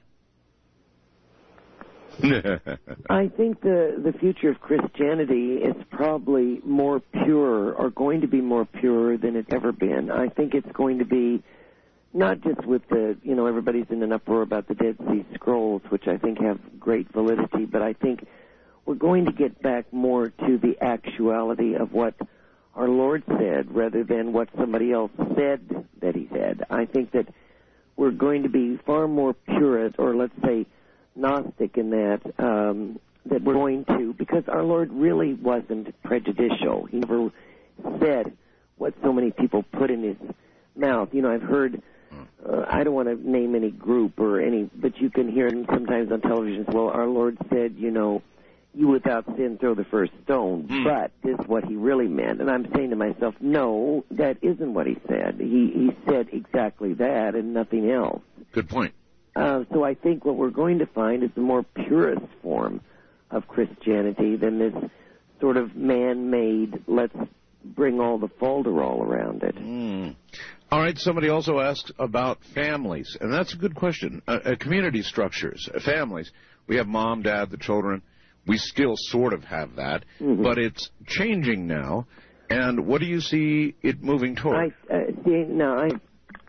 I think the, the future of Christianity is probably more pure, or going to be more pure than it's ever been. I think it's going to be not just with the, you know, everybody's in an uproar about the Dead Sea Scrolls, which I think have great validity, but I think we're going to get back more to the actuality of what our Lord said rather than what somebody else said that he said. I think that we're going to be far more purist, or let's say Gnostic, in that, um, that we're going to, because our Lord really wasn't prejudicial. He never said what so many people put in his mouth. You know, I've heard, uh, I don't want to name any group or any, but you can hear them sometimes on television. Well, our Lord said, you know, you without sin throw the first stone, mm. but this is what he really meant. And I'm saying to myself, no, that isn't what he said. He, he said exactly that and nothing else. Good point. Uh, so I think what we're going to find is a more purist form of Christianity than this sort of man-made, let's bring all the folderol around it. Mm. All right, somebody also asked about families, and that's a good question. Uh, uh, community structures, uh, families. We have mom, dad, the children. We still sort of have that, mm-hmm. but it's changing now. And what do you see it moving toward? I uh, see, now, I have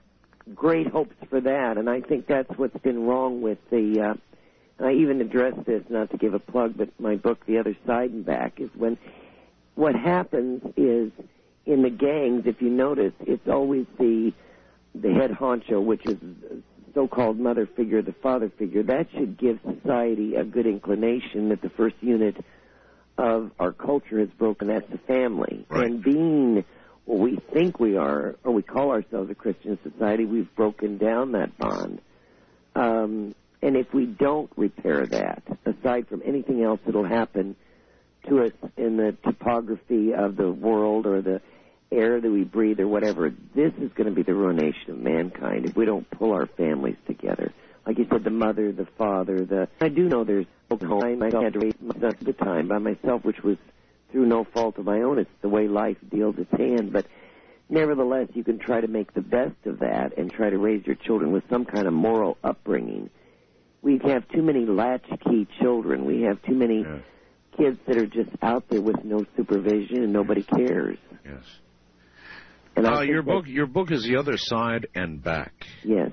great hopes for that, and I think that's what's been wrong with the, uh, I even addressed this, not to give a plug, but my book, The Other Side and Back, is when what happens is in the gangs, if you notice, it's always the the head honcho, which is so-called mother figure, the father figure. That should give society a good inclination that the first unit of our culture has broken. That's the family. Right. And being what we think we are, or we call ourselves a Christian society, we've broken down that bond. Um, and if we don't repair that, aside from anything else that will happen to us in the topography of the world or the air that we breathe or whatever, this is going to be the ruination of mankind if we don't pull our families together. Like you said, the mother, the father, the... I do know there's home. I had to raise my son at the time by myself, which was through no fault of my own. It's the way life deals its hand. But nevertheless, you can try to make the best of that and try to raise your children with some kind of moral upbringing. We have too many latchkey children. We have too many yes. kids that are just out there with no supervision and nobody cares. Yes. And uh, your book, your book is The Other Side and Back. Yes.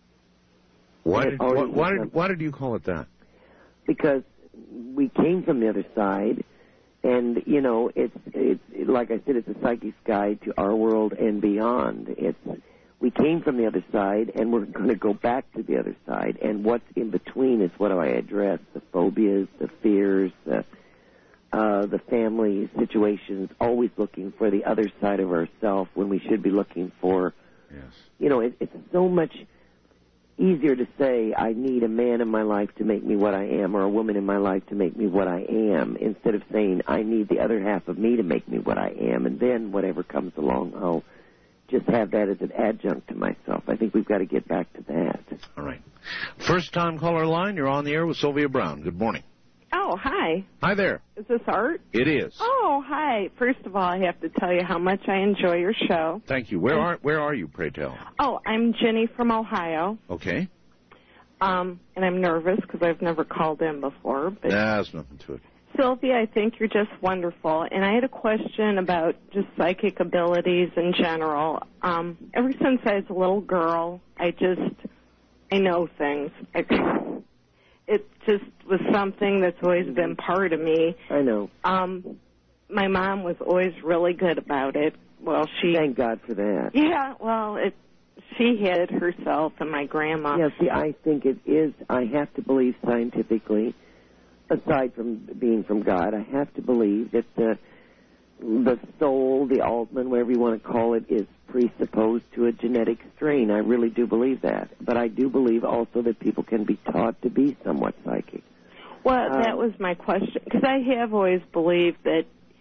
Why did, why, why did why did you call it that? Because we came from the other side, and you know, it's it's like I said, it's a psychic's guide to our world and beyond. It's we came from the other side, and we're going to go back to the other side, and what's in between is what do I address? The phobias, the fears, the uh, the family situations. Always looking for the other side of ourselves when we should be looking for. Yes. You know, it, it's so much easier to say, I need a man in my life to make me what I am, or a woman in my life to make me what I am, instead of saying, I need the other half of me to make me what I am, and then whatever comes along, I'll just have that as an adjunct to myself. I think we've got to get back to that. All right. First time caller line, you're on the air with Sylvia Browne. Good morning. Oh, hi. Hi there. Is this Art? It is. Oh, hi. First of all, I have to tell you how much I enjoy your show. Thank you. Where are where are you, pray tell? Oh, I'm Jenny from Ohio. Okay. Um, and I'm nervous because I've never called in before. But nah, there's nothing to it. Sylvia, I think you're just wonderful. And I had a question about just psychic abilities in general. Um, ever since I was a little girl, I just, I know things. I, it just was something that's always been part of me. I know. Um, my mom was always really good about it. Well, she... Thank God for that. Yeah, well, it, she had it herself and my grandma. Yeah, see, I think it is, I have to believe scientifically, aside from being from God, I have to believe that the the soul, the Altman, whatever you want to call it, is presupposed to a genetic strain. I really do believe that. But I do believe also that people can be taught to be somewhat psychic. Well, um, that was my question, because I have always believed that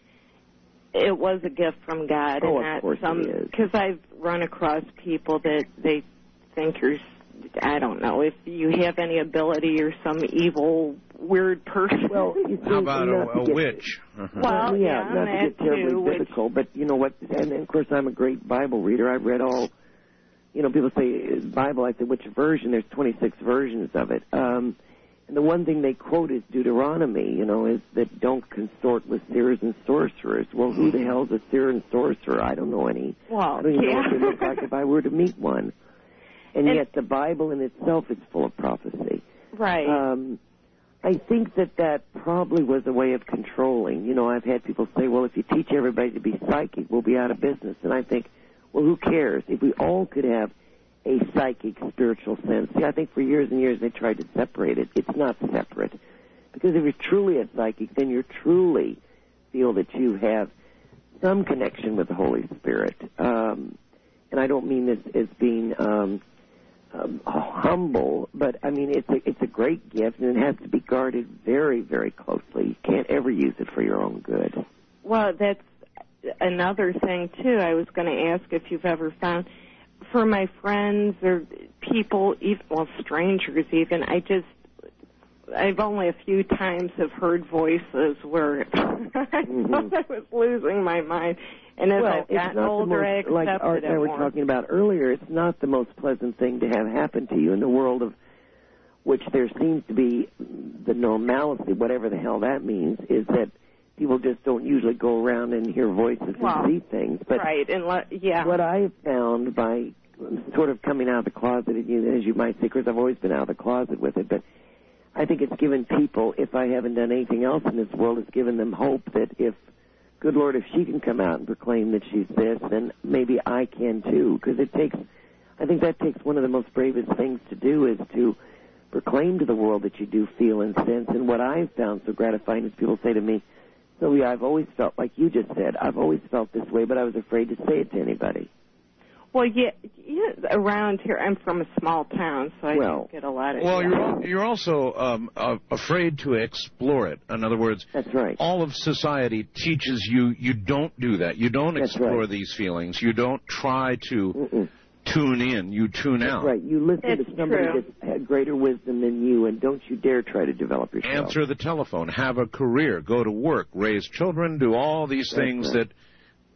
it was a gift from God. Oh, and of course some, it is. Because I've run across people that they think you're, I don't know, if you have any ability, you're some evil, weird person. Well, you see, how about a, a get, witch? Well, well, yeah, yeah, not to get terribly too, biblical, but you know what, and of course I'm a great Bible reader. I've read all, you know, people say Bible, I said, which version? There's twenty-six versions of it. Um, and the one thing they quote is Deuteronomy, you know, is that don't consort with seers and sorcerers. Well, who the hell's a seer and sorcerer? I don't know any. Well, I don't even yeah. know what they look like if I were to meet one. And, and yet the Bible in itself is full of prophecy. Right. Um, I think that that probably was a way of controlling. You know, I've had people say, well, if you teach everybody to be psychic, we'll be out of business. And I think, well, who cares? If we all could have a psychic spiritual sense. See, I think for years and years they tried to separate it. It's not separate. Because if you're truly a psychic, then you truly feel that you have some connection with the Holy Spirit. Um, and I don't mean this as being um, um, humble, but I mean it's a, it's a great gift, and it has to be guarded very, very closely. You can't ever use it for your own good. Well, that's another thing, too. I was going to ask if you've ever found, for my friends or people, even, well, strangers even, I just, I've only a few times have heard voices where I mm-hmm. thought I was losing my mind. And as well, I've gotten older, most, I accepted like Art and I it were more. talking about earlier, it's not the most pleasant thing to have happen to you in the world of which there seems to be the normalcy, whatever the hell that means, is that people just don't usually go around and hear voices well, and see things. But right, and le- yeah. what I've found by sort of coming out of the closet, as you might say, because I've always been out of the closet with it, but I think it's given people, if I haven't done anything else in this world, it's given them hope that if, good Lord, if she can come out and proclaim that she's this, then maybe I can too. Because it takes, I think that takes one of the most bravest things to do is to proclaim to the world that you do feel and sense. And what I've found so gratifying is people say to me, Sylvia, I've always felt, like you just said, I've always felt this way, but I was afraid to say it to anybody. Well, yeah, yeah, around here, I'm from a small town, so I well, don't get a lot of... Well, you're, you're also um, uh, afraid to explore it. In other words, that's right. All of society teaches you you don't do that. You don't that's explore right. these feelings. You don't try to Mm-mm. tune in. You tune that's out. Right. You listen it's to somebody true. that's had greater wisdom than you, and don't you dare try to develop yourself. Answer the telephone. Have a career. Go to work. Raise children. Do all these that's things right. that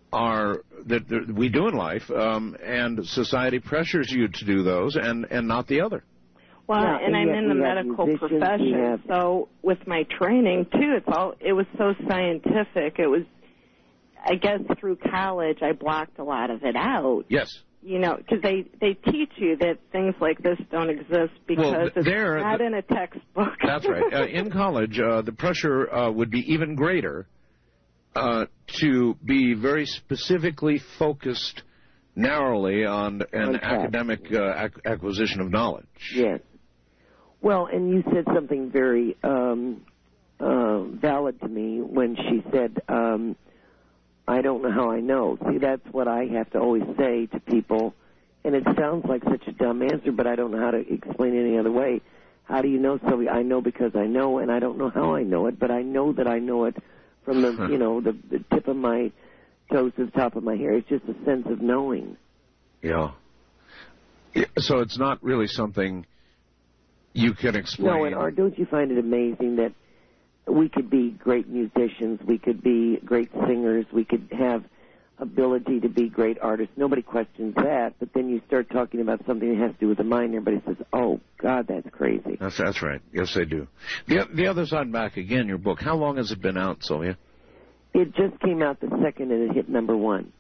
are that, that we do in life, um, and society pressures you to do those, and, and not the other. Well, Yeah, and, and I'm yet in the we have medical musicians, we profession, have- so with my training too, it's all it was so scientific. It was, I guess, through college, I blocked a lot of it out. Yes. You know, because they they teach you that things like this don't exist because Well, it's there- not the- in a textbook. That's right. Uh, in college, uh, the pressure uh, would be even greater uh, to be very specifically focused narrowly on an On facts. academic uh, ac- acquisition of knowledge. Yes. Well, and you said something very um, uh, valid to me when she said, um, I don't know how I know. See, that's what I have to always say to people, and it sounds like such a dumb answer, but I don't know how to explain it any other way. How do you know, Sylvia? I know because I know, and I don't know how I know it, but I know that I know it from the, you know, the, the tip of my toes to the top of my hair. It's just a sense of knowing. Yeah. Yeah, so it's not really something you can explain. No, and Art, don't you find it amazing that we could be great musicians, we could be great singers, we could have ability to be great artists. Nobody questions that, but then you start talking about something that has to do with the mind, everybody says, oh, God, that's crazy. That's, that's right. Yes, they do. The, the other side and back again, your book. How long has it been out, Sylvia? It just came out the second and it hit number one.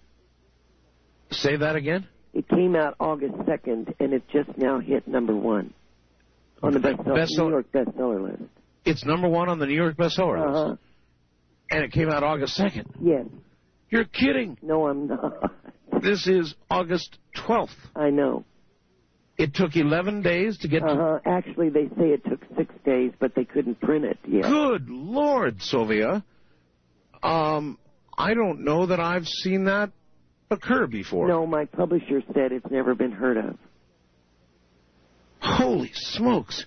Say that again? It came out August second and it just now hit number one on the bestseller, Bestseller- New York bestseller list. It's number one on the New York bestseller Uh-huh. list. And it came out August second. Yes. You're kidding. No, I'm not. This is August twelfth. I know. It took eleven days to get to... Uh-huh. Actually, they say it took six days, but they couldn't print it yet. Good Lord, Sylvia. Um, I don't know that I've seen that occur before. No, my publisher said it's never been heard of. Holy smokes.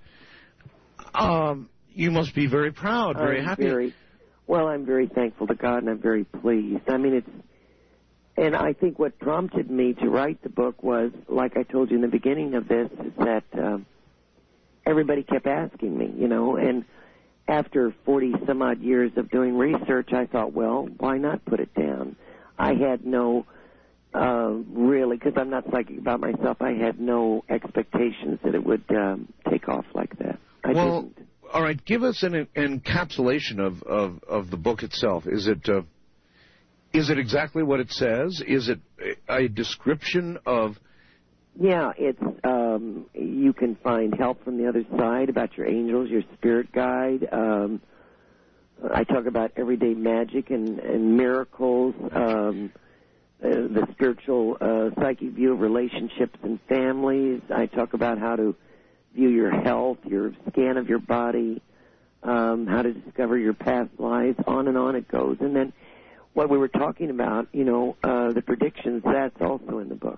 Um, you must be very proud, very I'm happy. Very, well, I'm very thankful to God, and I'm very pleased. I mean, it's, and I think what prompted me to write the book was, like I told you in the beginning of this, is that um, everybody kept asking me, you know, and after forty some odd years of doing research, I thought, well, why not put it down? I had no, uh, really, because I'm not psychic about myself, I had no expectations that it would um, take off like that. I well, didn't. All right, give us an encapsulation of, of, of the book itself. Is it uh, is it exactly what it says? Is it a description of... Yeah, it's um, you can find help from the other side about your angels, your spirit guide. Um, I talk about everyday magic and, and miracles, um, uh, the spiritual uh, psychic view of relationships and families. I talk about how to view your health, your scan of your body, um, how to discover your past lives, on and on it goes. And then what we were talking about, you know, uh, the predictions, that's also in the book.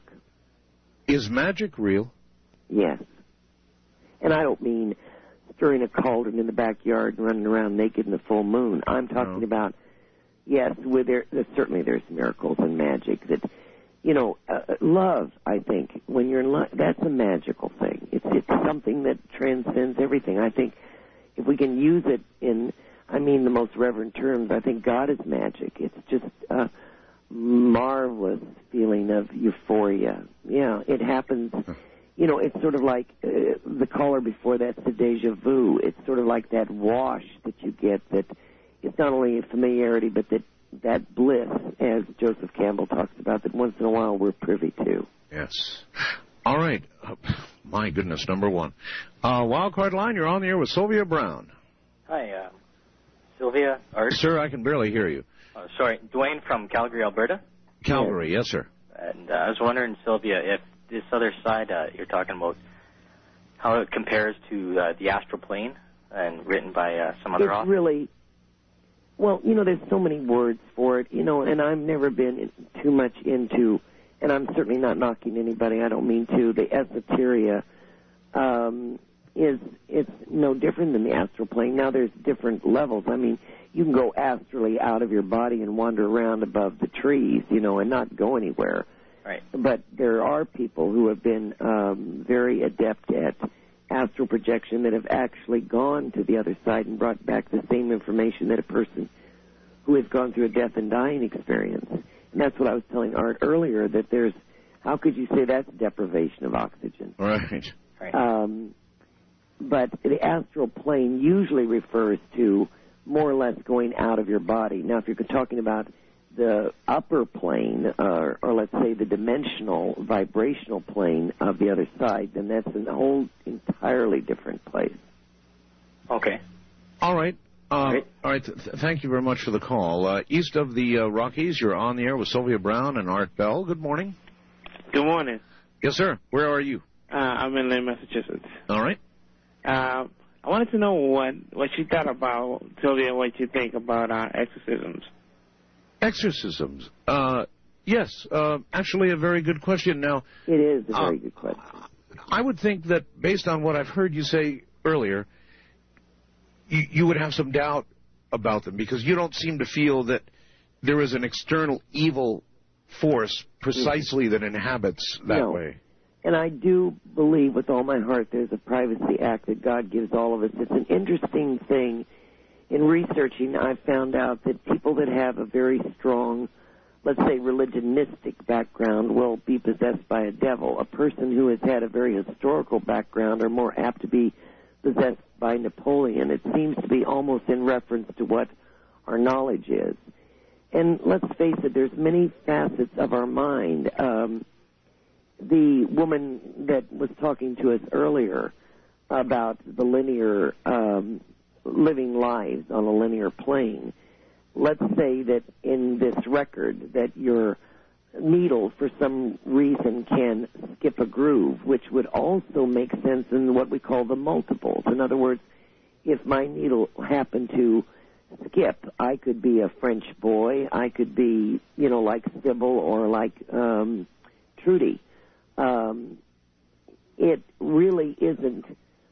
Is magic real? Yes. And I don't mean stirring a cauldron in the backyard and running around naked in the full moon. I'm talking No. about, yes, with there, there, certainly there's miracles and magic that, you know, uh, love, I think, when you're in love, that's a magical thing. It's, it's something that transcends everything. I think if we can use it in, I mean, the most reverent terms, I think God is magic. It's just a marvelous feeling of euphoria. Yeah, it happens. You know, it's sort of like uh, the caller before that's the deja vu. It's sort of like that wash that you get that it's not only a familiarity, but that that bliss, as Joseph Campbell talks about, that once in a while we're privy to. Yes. All right. Uh, my goodness, number one. Uh, Wildcard Line, you're on the air with Sylvia Brown. Hi, uh, Sylvia, Art. Sir, I can barely hear you. Uh, sorry, Dwayne from Calgary, Alberta. Calgary, yes, sir. And uh, I was wondering, Sylvia, if this other side uh, you're talking about, how it compares to uh, the astral plane and written by uh, some other It's author. really, well, you know, there's so many words for it, you know, and I've never been in, too much into, and I'm certainly not knocking anybody, I don't mean to, the esoteria um, is, it's no different than the astral plane. Now there's different levels. I mean, you can go astrally out of your body and wander around above the trees, you know, and not go anywhere. Right. But there are people who have been um, very adept at astral projection that have actually gone to the other side and brought back the same information that a person who has gone through a death and dying experience. And that's what I was telling Art earlier, that there's, how could you say that's deprivation of oxygen? Right. Right. Um, but the astral plane usually refers to more or less going out of your body. Now, if you're talking about the upper plane, or, or let's say the dimensional, vibrational plane of the other side, then that's a whole entirely different place. Okay. All right. Um, Great. all right. Th- thank you very much for the call. Uh, east of the uh, Rockies, you're on the air with Sylvia Brown and Art Bell. Good morning. Good morning. Yes, sir. Where are you? Uh, I'm in Lynn, Massachusetts. All right. Uh, I wanted to know what, what you thought about, Sylvia, what you think about uh, exorcisms. Exorcisms. Uh, yes. Uh, actually, a very good question. Now, It is a very uh, good question. I would think that based on what I've heard you say earlier, you, you would have some doubt about them because you don't seem to feel that there is an external evil force precisely that inhabits that No. way. And I do believe with all my heart there's a Privacy Act that God gives all of us. It's an interesting thing. In researching, I've found out that people that have a very strong, let's say, religionistic background will be possessed by a devil. A person who has had a very historical background are more apt to be possessed by Napoleon. It seems to be almost in reference to what our knowledge is. And let's face it, there's many facets of our mind. Um, the woman that was talking to us earlier about the linear, um, living lives on a linear plane, let's say that in this record that your needle for some reason can skip a groove, which would also make sense in what we call the multiples. In other words, if my needle happened to skip, I could be a French boy, I could be, you know, like Sybil or like um, Trudy. Um, it really isn't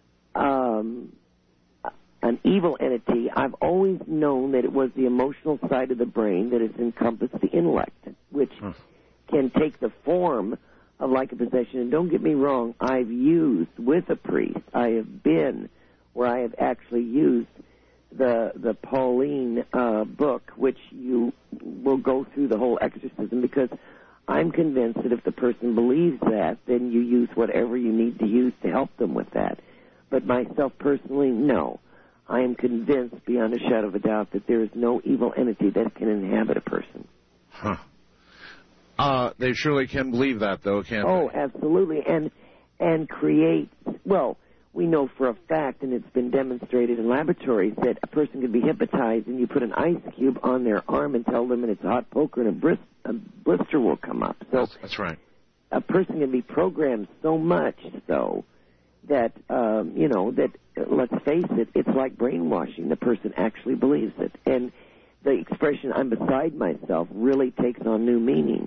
um, an evil entity. I've always known that it was the emotional side of the brain that has encompassed the intellect, which Hmm. can take the form of like a possession. And don't get me wrong, I've used with a priest, I have been where I have actually used the the Pauline uh, book, which you will go through the whole exorcism, because I'm convinced that if the person believes that, then you use whatever you need to use to help them with that. But myself personally, no. I am convinced beyond a shadow of a doubt that there is no evil entity that can inhabit a person. Huh. Uh, they surely can believe that, though, can't Oh, they? absolutely. And and create, well, we know for a fact, and it's been demonstrated in laboratories, that a person can be hypnotized and you put an ice cube on their arm and tell them it's a hot poker and a, bris- a blister will come up. So That's, that's right. a person can be programmed so much so that, um, you know, that, uh, let's face it, it's like brainwashing. The person actually believes it. And the expression, I'm beside myself, really takes on new meaning.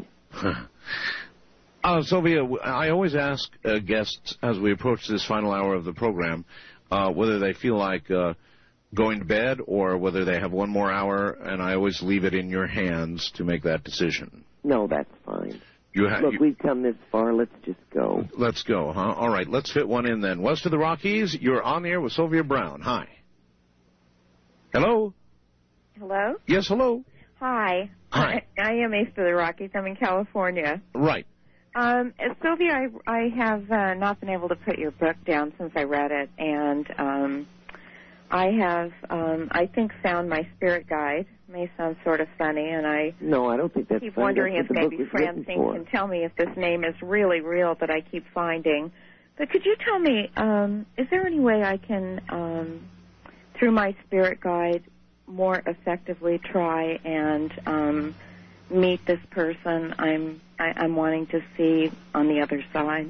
Uh, Sylvia, I always ask uh, guests as we approach this final hour of the program uh, whether they feel like uh, going to bed or whether they have one more hour, and I always leave it in your hands to make that decision. No, that's fine. You ha- Look, you- we've come this far. Let's just go. Let's go, huh? All right, let's fit one in then. West of the Rockies, you're on the air with Sylvia Brown. Hi. Hello? Hello? Yes, hello? Hi. Hi. I, I am east of the Rockies. I'm in California. Right. Um, Sylvia, I, I have uh, not been able to put your book down since I read it, and um, I have, um, I think, found my spirit guide. May sound sort of funny, and I No, I don't think that's keep funny. wondering That's if what the maybe book was written Francine for. can tell me if this name is really real that I keep finding. But could you tell me, um, is there any way I can, um, through my spirit guide, more effectively try and um, meet this person I'm I, I'm wanting to see on the other side?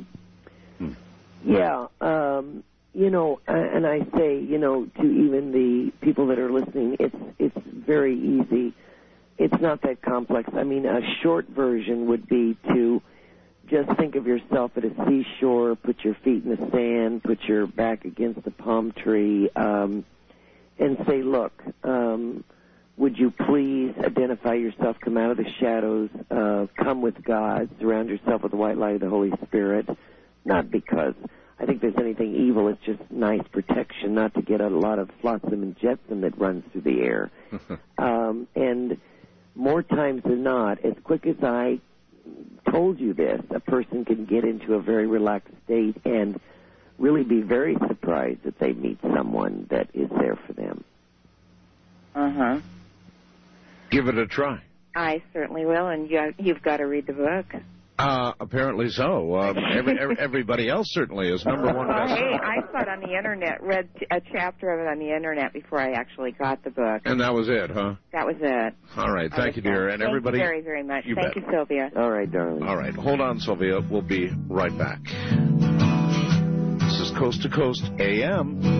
Yeah, um, you know, uh, and I say, you know, to even the people that are listening, it's it's very easy. It's not that complex. I mean, a short version would be to just think of yourself at a seashore, put your feet in the sand, put your back against a palm tree, um, and say, look, um, would you please identify yourself, come out of the shadows, uh, come with God, surround yourself with the white light of the Holy Spirit, not because I think there's anything evil, it's just nice protection, not to get a lot of flotsam and jetsam that runs through the air. um, and more times than not, as quick as I told you this, a person can get into a very relaxed state and really be very surprised that they meet someone that is there for them. Uh-huh. Give it a try. I certainly will, and you, you've got to read the book. Uh, apparently so. Um, every, every, everybody else certainly is number one Oh, bestseller. hey, I saw it on the Internet, read a chapter of it on the Internet before I actually got the book. And that was it, huh? That was it. All right. Thank you, dear. And Thank everybody. you very, very much. You Thank bet. you, Sylvia. All right, darling. All right. Hold on, Sylvia. We'll be right back. This is Coast to Coast A M.